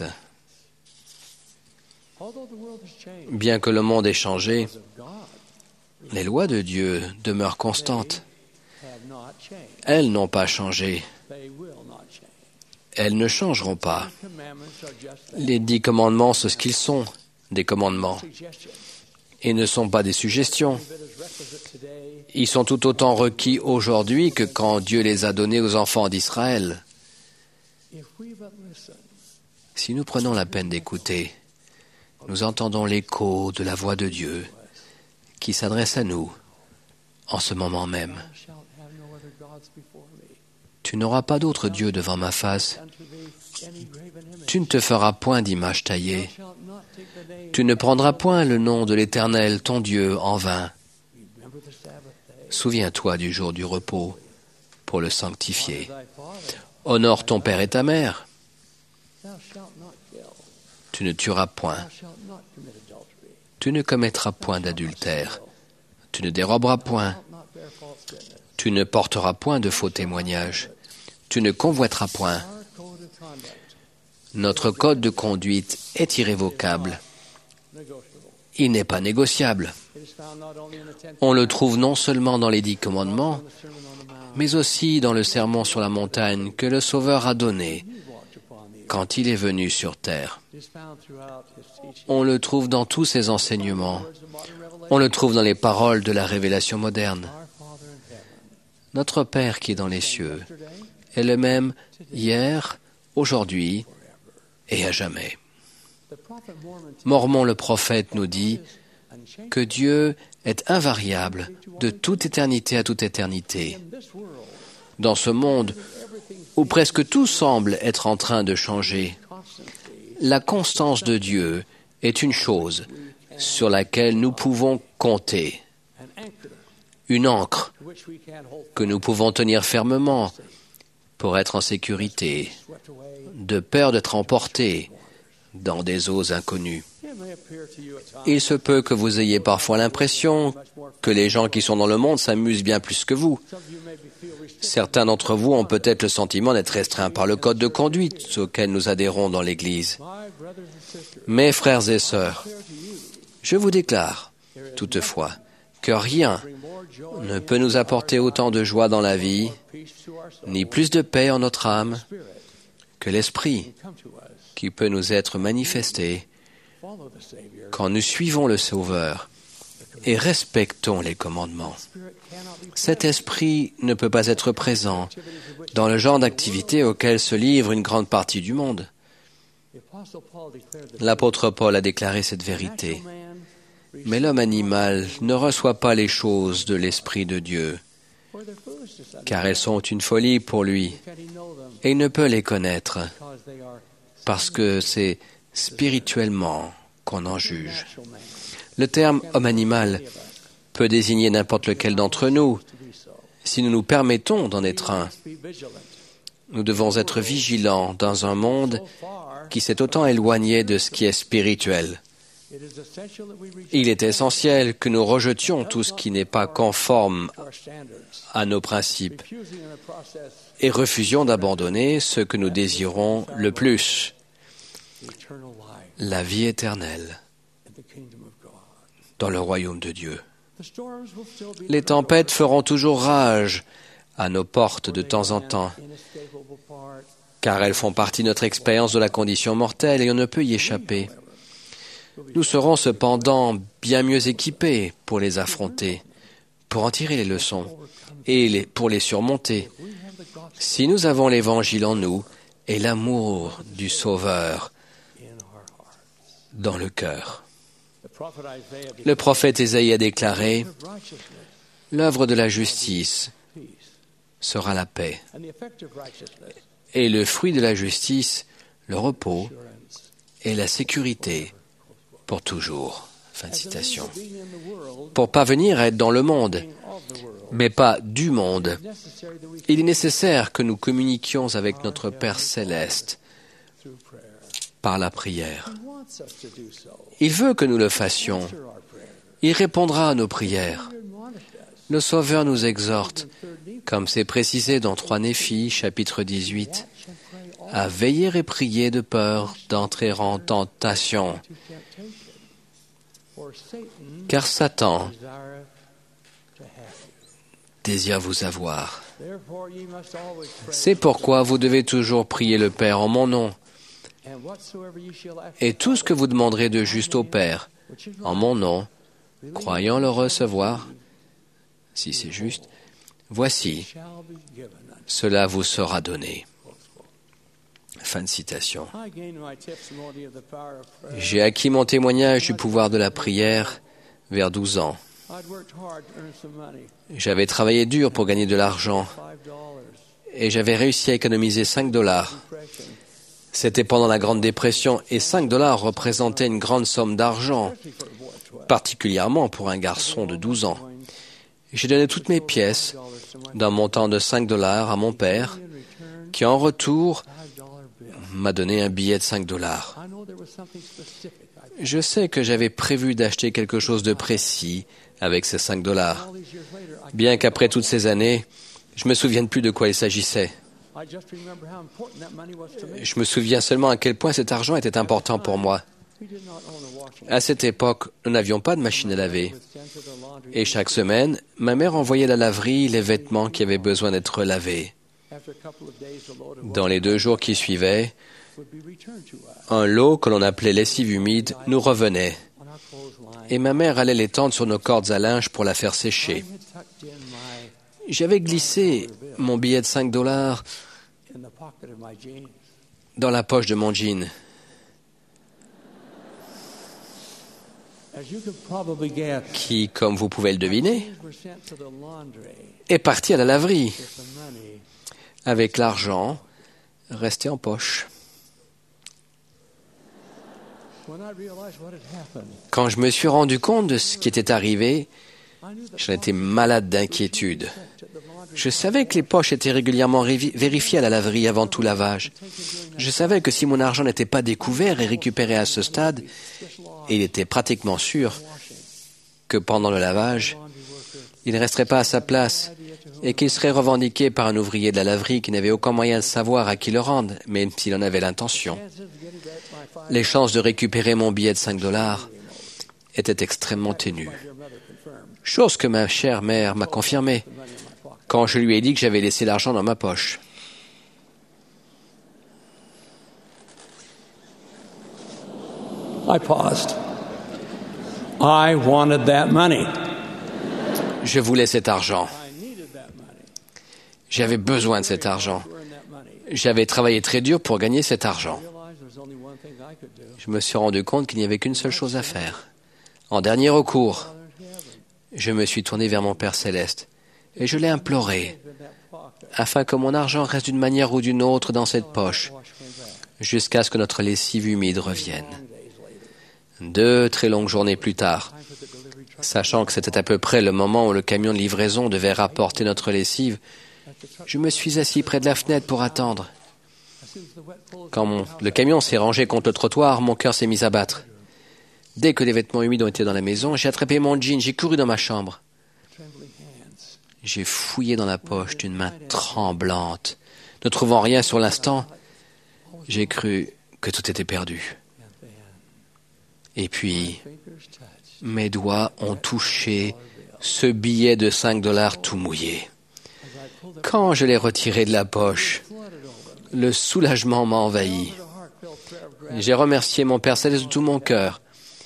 Bien que le monde ait changé, les lois de Dieu demeurent constantes. Elles n'ont pas changé. Elles ne changeront pas. Les dix commandements sont ce qu'ils sont, des commandements, et ne sont pas des suggestions. Ils sont tout autant requis aujourd'hui que quand Dieu les a donnés aux enfants d'Israël. Si nous prenons la peine d'écouter, nous entendons l'écho de la voix de Dieu qui s'adresse à nous en ce moment même. Tu n'auras pas d'autre Dieu devant ma face. Tu ne te feras point d'image taillée. Tu ne prendras point le nom de l'Éternel, ton Dieu, en vain. Souviens-toi du jour du repos pour le sanctifier. Honore ton père et ta mère. Tu ne tueras point. Tu ne commettras point d'adultère. Tu ne déroberas point. Tu ne porteras point de faux témoignages. Tu ne convoiteras point. Notre code de conduite est irrévocable. Il n'est pas négociable. On le trouve non seulement dans les dix commandements, mais aussi dans le sermon sur la montagne que le Sauveur a donné quand il est venu sur terre. On le trouve dans tous ses enseignements. On le trouve dans les paroles de la révélation moderne. Notre Père qui est dans les cieux est le même hier, aujourd'hui et à jamais. Mormon le prophète nous dit que Dieu est invariable de toute éternité à toute éternité. Dans ce monde où presque tout semble être en train de changer, la constance de Dieu est une chose sur laquelle nous pouvons compter, une ancre que nous pouvons tenir fermement pour être en sécurité, de peur d'être emportés dans des eaux inconnues. Il se peut que vous ayez parfois l'impression que les gens qui sont dans le monde s'amusent bien plus que vous. Certains d'entre vous ont peut-être le sentiment d'être restreints par le code de conduite auquel nous adhérons dans l'Église. Mes frères et sœurs, je vous déclare, toutefois, que rien ne peut nous apporter autant de joie dans la vie, ni plus de paix en notre âme, que l'Esprit qui peut nous être manifesté quand nous suivons le Sauveur et respectons les commandements. Cet esprit ne peut pas être présent dans le genre d'activité auquel se livre une grande partie du monde. L'apôtre Paul a déclaré cette vérité. Mais l'homme animal ne reçoit pas les choses de l'Esprit de Dieu, car elles sont une folie pour lui, et il ne peut les connaître, parce que c'est spirituellement qu'on en juge. Le terme homme animal peut désigner n'importe lequel d'entre nous, si nous nous permettons d'en être un. Nous devons être vigilants dans un monde qui s'est autant éloigné de ce qui est spirituel. Il est essentiel que nous rejetions tout ce qui n'est pas conforme à nos principes et refusions d'abandonner ce que nous désirons le plus, la vie éternelle dans le royaume de Dieu. Les tempêtes feront toujours rage à nos portes de temps en temps, car elles font partie de notre expérience de la condition mortelle et on ne peut y échapper. Nous serons cependant bien mieux équipés pour les affronter, pour en tirer les leçons et les, pour les surmonter. Si nous avons l'Évangile en nous et l'amour du Sauveur dans le cœur. Le prophète Ésaïe a déclaré « L'œuvre de la justice sera la paix, et le fruit de la justice, le repos et la sécurité pour toujours. » Fin de citation. Pour parvenir à être dans le monde, mais pas du monde, il est nécessaire que nous communiquions avec notre Père céleste par la prière. Il veut que nous le fassions. Il répondra à nos prières. le Sauveur nous exhorte, comme c'est précisé dans trois Néphi, chapitre dix-huit, à veiller et prier de peur d'entrer en tentation. Car Satan désire vous avoir. C'est pourquoi vous devez toujours prier le Père en mon nom. Et tout ce que vous demanderez de juste au Père, en mon nom, croyant le recevoir, si c'est juste, voici, cela vous sera donné. Fin de citation. J'ai acquis mon témoignage du pouvoir de la prière vers douze ans. J'avais travaillé dur pour gagner de l'argent et j'avais réussi à économiser cinq dollars. C'était pendant la Grande Dépression et cinq dollars représentaient une grande somme d'argent, particulièrement pour un garçon de douze ans. J'ai donné toutes mes pièces d'un montant de cinq dollars à mon père, qui en retour m'a donné un billet de cinq dollars. Je sais que j'avais prévu d'acheter quelque chose de précis avec ces cinq dollars, bien qu'après toutes ces années, je me souvienne plus de quoi il s'agissait. Je me souviens seulement à quel point cet argent était important pour moi. À cette époque, nous n'avions pas de machine à laver. Et chaque semaine, ma mère envoyait à la laverie les vêtements qui avaient besoin d'être lavés. Dans les deux jours qui suivaient, un lot que l'on appelait lessive humide nous revenait. Et ma mère allait l'étendre sur nos cordes à linge pour la faire sécher. J'avais glissé mon billet de cinq dollars dans la poche de mon jean. Qui, comme vous pouvez le deviner, est parti à la laverie avec l'argent resté en poche. Quand je me suis rendu compte de ce qui était arrivé, j'en étais malade d'inquiétude. Je savais que les poches étaient régulièrement vérifiées à la laverie avant tout lavage. Je savais que si mon argent n'était pas découvert et récupéré à ce stade, il était pratiquement sûr que pendant le lavage, il ne resterait pas à sa place et qu'il serait revendiqué par un ouvrier de la laverie qui n'avait aucun moyen de savoir à qui le rendre, même s'il en avait l'intention. Les chances de récupérer mon billet de cinq dollars étaient extrêmement ténues. Chose que ma chère mère m'a confirmée quand je lui ai dit que j'avais laissé l'argent dans ma poche. I paused. I wanted that money. Je voulais cet argent. J'avais besoin de cet argent. J'avais travaillé très dur pour gagner cet argent. Je me suis rendu compte qu'il n'y avait qu'une seule chose à faire. En dernier recours, je me suis tourné vers mon Père céleste et je l'ai imploré afin que mon argent reste d'une manière ou d'une autre dans cette poche jusqu'à ce que notre lessive humide revienne. Deux très longues journées plus tard, sachant que c'était à peu près le moment où le camion de livraison devait rapporter notre lessive, je me suis assis près de la fenêtre pour attendre. Quand mon, le camion s'est rangé contre le trottoir, mon cœur s'est mis à battre. Dès que les vêtements humides ont été dans la maison, j'ai attrapé mon jean, j'ai couru dans ma chambre. J'ai fouillé dans la poche d'une main tremblante. Ne trouvant rien sur l'instant, j'ai cru que tout était perdu. Et puis, mes doigts ont touché ce billet de cinq dollars tout mouillé. Quand je l'ai retiré de la poche, le soulagement m'a envahi. J'ai remercié mon Père céleste de tout mon cœur,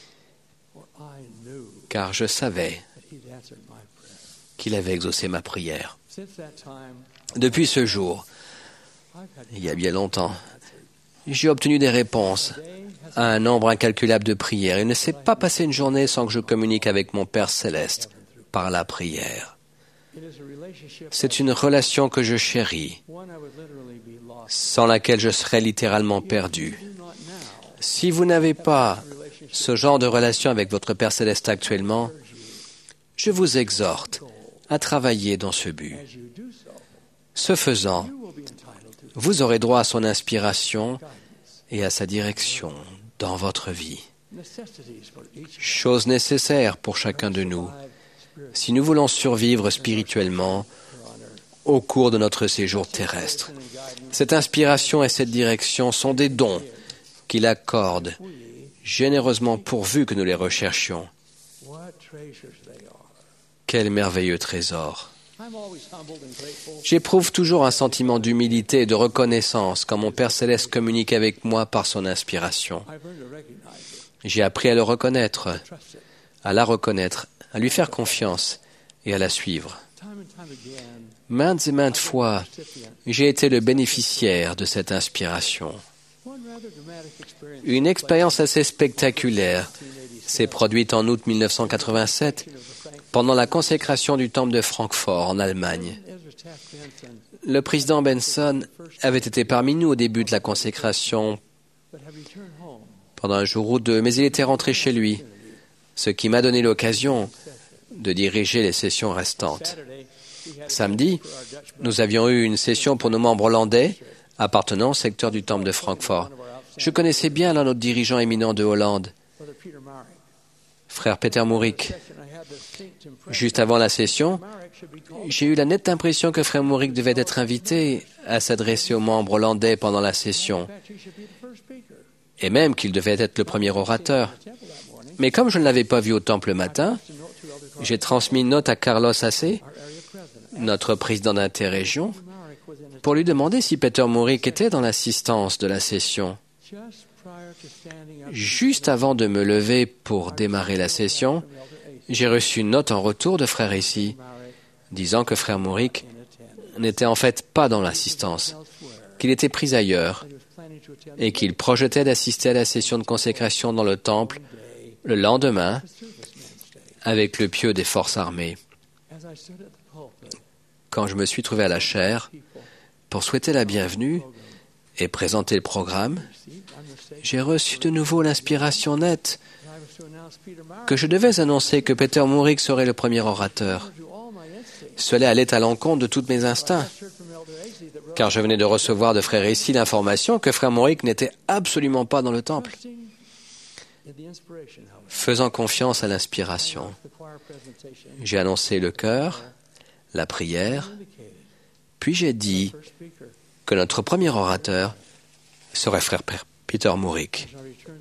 car je savais qu'il avait exaucé ma prière. Depuis ce jour, il y a bien longtemps, j'ai obtenu des réponses à un nombre incalculable de prières. Il ne s'est pas passé une journée sans que je communique avec mon Père céleste par la prière. C'est une relation que je chéris, sans laquelle je serais littéralement perdu. Si vous n'avez pas ce genre de relation avec votre Père céleste actuellement, je vous exhorte à travailler dans ce but. Ce faisant, vous aurez droit à son inspiration et à sa direction dans votre vie. Chose nécessaire pour chacun de nous si nous voulons survivre spirituellement au cours de notre séjour terrestre. Cette inspiration et cette direction sont des dons qu'il accorde généreusement pourvu que nous les recherchions. Quel merveilleux trésor! J'éprouve toujours un sentiment d'humilité et de reconnaissance quand mon Père Céleste communique avec moi par son inspiration. J'ai appris à le reconnaître, à la reconnaître, à lui faire confiance et à la suivre. Maintes et maintes fois, j'ai été le bénéficiaire de cette inspiration. Une expérience assez spectaculaire s'est produite en août mille neuf cent quatre-vingt-sept pendant la consécration du temple de Francfort en Allemagne. Le président Benson avait été parmi nous au début de la consécration pendant un jour ou deux, mais il était rentré chez lui, ce qui m'a donné l'occasion de diriger les sessions restantes. Samedi, nous avions eu une session pour nos membres hollandais appartenant au secteur du temple de Francfort. Je connaissais bien l'un de nos dirigeants éminents de Hollande, frère Peter Mourik. Juste avant la session, j'ai eu la nette impression que frère Mourik devait être invité à s'adresser aux membres hollandais pendant la session, et même qu'il devait être le premier orateur. Mais comme je ne l'avais pas vu au temple le matin, j'ai transmis une note à Carlos Assé, notre président d'interrégion, pour lui demander si Peter Mourik était dans l'assistance de la session. Juste avant de me lever pour démarrer la session, j'ai reçu une note en retour de frère Ici, disant que frère Mourik n'était en fait pas dans l'assistance, qu'il était pris ailleurs, et qu'il projetait d'assister à la session de consécration dans le temple le lendemain avec le pieu des forces armées. Quand je me suis trouvé à la chaire pour souhaiter la bienvenue et présenter le programme, j'ai reçu de nouveau l'inspiration nette que je devais annoncer que Peter Mourik serait le premier orateur. Cela allait à l'encontre de tous mes instincts, car je venais de recevoir de frère Ici l'information que frère Mourik n'était absolument pas dans le temple. Faisant confiance à l'inspiration, j'ai annoncé le chœur, la prière, puis j'ai dit que notre premier orateur serait frère Peter Mourik.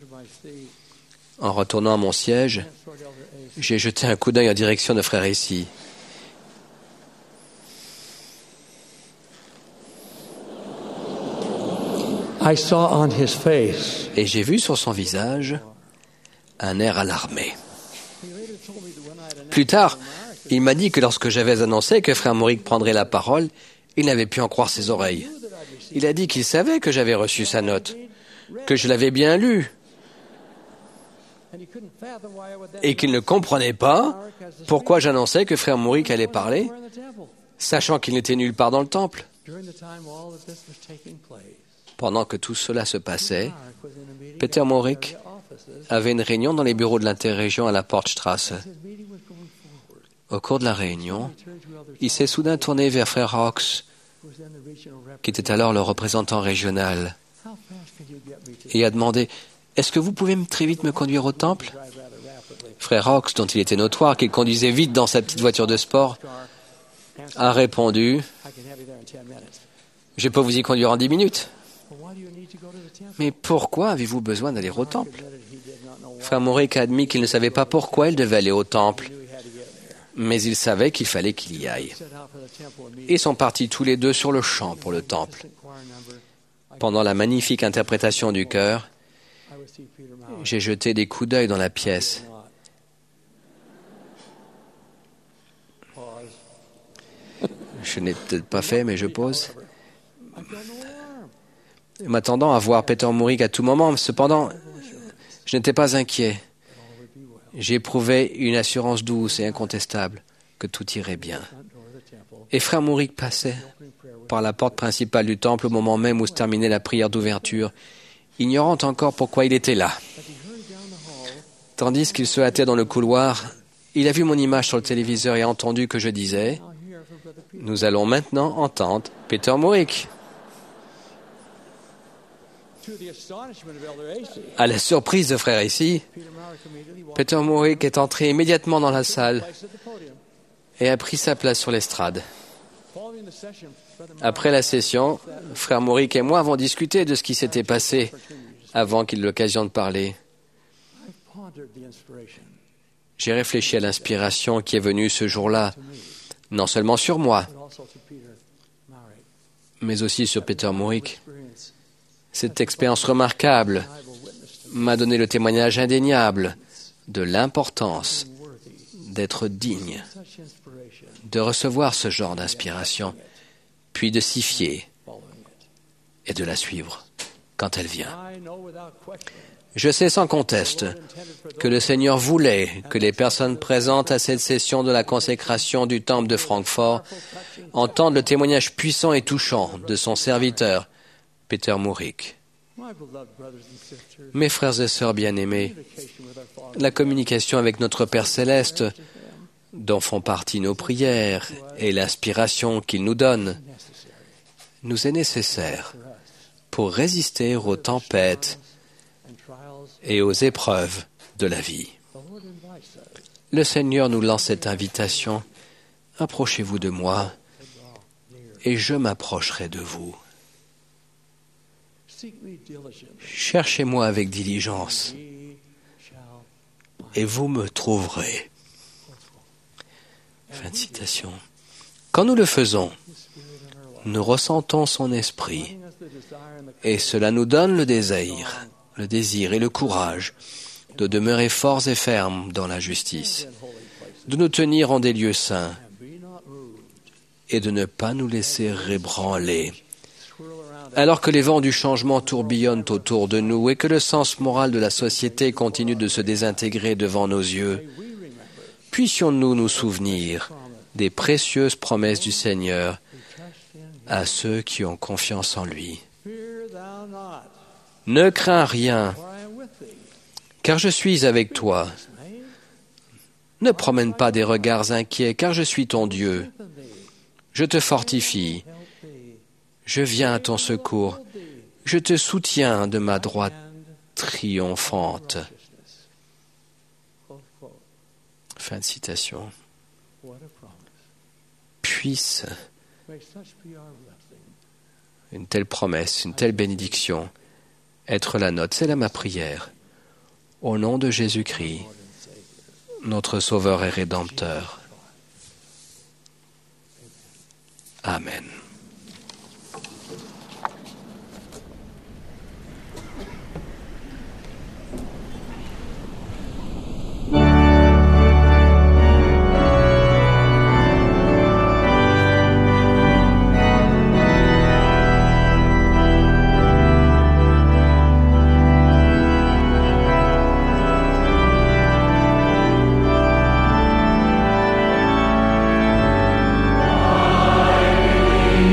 En retournant à mon siège, j'ai jeté un coup d'œil en direction de frère Ici. I saw on his face Et j'ai vu sur son visage un air alarmé. Plus tard, il m'a dit que lorsque j'avais annoncé que frère Mourik prendrait la parole, il n'avait pu en croire ses oreilles. Il a dit qu'il savait que j'avais reçu sa note, que je l'avais bien lue, et qu'il ne comprenait pas pourquoi j'annonçais que frère Mourik allait parler, sachant qu'il n'était nulle part dans le temple. Pendant que tout cela se passait, Peter Mourik avait une réunion dans les bureaux de l'interrégion à la Portstrasse. Au cours de la réunion, il s'est soudain tourné vers frère Hawks, qui était alors le représentant régional, et a demandé « Est-ce que vous pouvez très vite me conduire au temple ?» Frère Hawks, dont il était notoire qu'il conduisait vite dans sa petite voiture de sport, a répondu « Je peux vous y conduire en dix minutes. » Mais pourquoi avez-vous besoin d'aller au temple? Frère Mourik a admis qu'il ne savait pas pourquoi il devait aller au temple, mais il savait qu'il fallait qu'il y aille. Ils sont partis tous les deux sur le champ pour le temple. Pendant la magnifique interprétation du chœur, j'ai jeté des coups d'œil dans la pièce. Je n'ai peut-être pas fait, mais je pose. M'attendant à voir Peter Mourik à tout moment, cependant, je n'étais pas inquiet. J'éprouvais une assurance douce et incontestable que tout irait bien. Et frère Mourik passait par la porte principale du temple au moment même où se terminait la prière d'ouverture, ignorant encore pourquoi il était là. Tandis qu'il se hâtait dans le couloir, il a vu mon image sur le téléviseur et a entendu que je disais « Nous allons maintenant entendre Peter Mourik ». À la surprise de frère ici, Peter Mourik est entré immédiatement dans la salle et a pris sa place sur l'estrade. Après la session, frère Mauric et moi avons discuté de ce qui s'était passé avant qu'il ait l'occasion de parler. J'ai réfléchi à l'inspiration qui est venue ce jour-là, non seulement sur moi, mais aussi sur Peter Mauric. Cette expérience remarquable m'a donné le témoignage indéniable de l'importance d'être digne, de recevoir ce genre d'inspiration, puis de s'y fier et de la suivre quand elle vient. Je sais sans conteste que le Seigneur voulait que les personnes présentes à cette session de la consécration du temple de Francfort entendent le témoignage puissant et touchant de son serviteur, Peter Mauric. Mes frères et sœurs bien-aimés, la communication avec notre Père Céleste, dont font partie nos prières et l'inspiration qu'il nous donne, nous est nécessaire pour résister aux tempêtes et aux épreuves de la vie. Le Seigneur nous lance cette invitation. Approchez-vous de moi et je m'approcherai de vous. Cherchez-moi avec diligence et vous me trouverez. Fin de citation. Quand nous le faisons, nous ressentons son esprit et cela nous donne le désir, le désir et le courage de demeurer forts et fermes dans la justice, de nous tenir en des lieux saints et de ne pas nous laisser ébranler. Alors que les vents du changement tourbillonnent autour de nous et que le sens moral de la société continue de se désintégrer devant nos yeux, puissions-nous nous souvenir des précieuses promesses du Seigneur à ceux qui ont confiance en lui. Ne crains rien, car je suis avec toi. Ne promène pas des regards inquiets, car je suis ton Dieu. Je te fortifie. Je viens à ton secours. Je te soutiens de ma droite triomphante. Fin de citation. Puisse une telle promesse, une telle bénédiction être la nôtre. C'est là ma prière. Au nom de Jésus-Christ, notre Sauveur et Rédempteur. Amen. I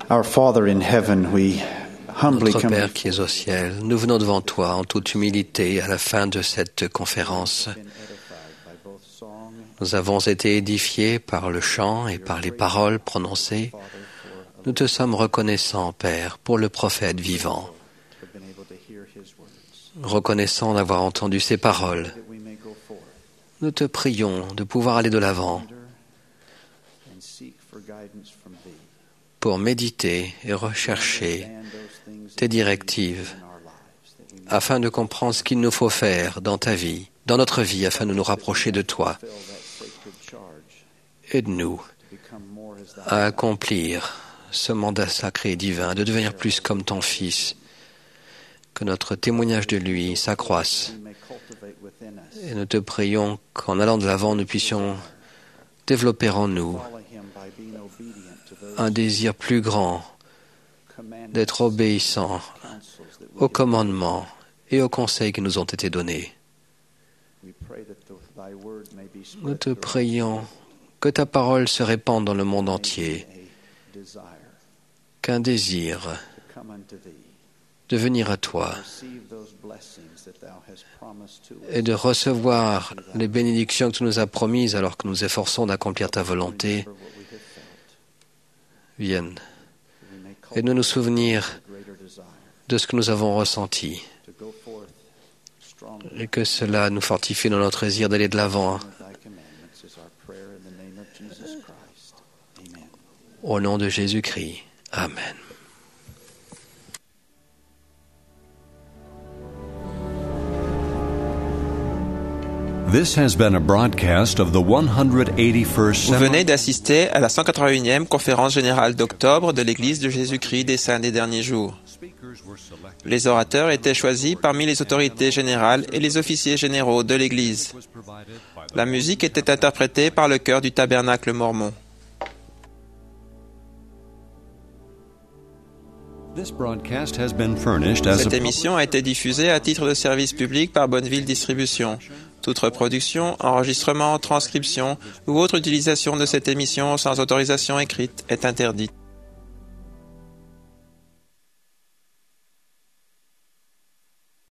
Our Father in heaven, we humbly Notre come. Père qui es au ciel, nous venons devant toi en toute humilité à la fin de cette conférence. Nous avons été édifiés par le chant et par les paroles prononcées. Nous te sommes reconnaissants, Père, pour le prophète vivant, reconnaissants d'avoir entendu ses paroles. Nous te prions de pouvoir aller de l'avant pour méditer et rechercher tes directives afin de comprendre ce qu'il nous faut faire dans ta vie, dans notre vie, afin de nous rapprocher de toi. Aide-nous à accomplir ce mandat sacré et divin, de devenir plus comme ton Fils, que notre témoignage de lui s'accroisse. Et nous te prions qu'en allant de l'avant, nous puissions développer en nous un désir plus grand d'être obéissants aux commandements et aux conseils qui nous ont été donnés. Nous te prions que ta parole se répande dans le monde entier, qu'un désir de venir à toi et de recevoir les bénédictions que tu nous as promises alors que nous efforçons d'accomplir ta volonté viennent et de nous souvenir de ce que nous avons ressenti et que cela nous fortifie dans notre désir d'aller de l'avant. Au nom de Jésus-Christ. Amen. This has been a broadcast of the one hundred eighty-first Vous venez d'assister à la cent quatre-vingt-unième conférence générale d'octobre de l'Église de Jésus-Christ des Saints des Derniers Jours. Les orateurs étaient choisis parmi les autorités générales et les officiers généraux de l'Église. La musique était interprétée par le chœur du Tabernacle mormon. Cette émission a été diffusée à titre de service public par Bonneville Distribution. Toute reproduction, enregistrement, transcription ou autre utilisation de cette émission sans autorisation écrite est interdite.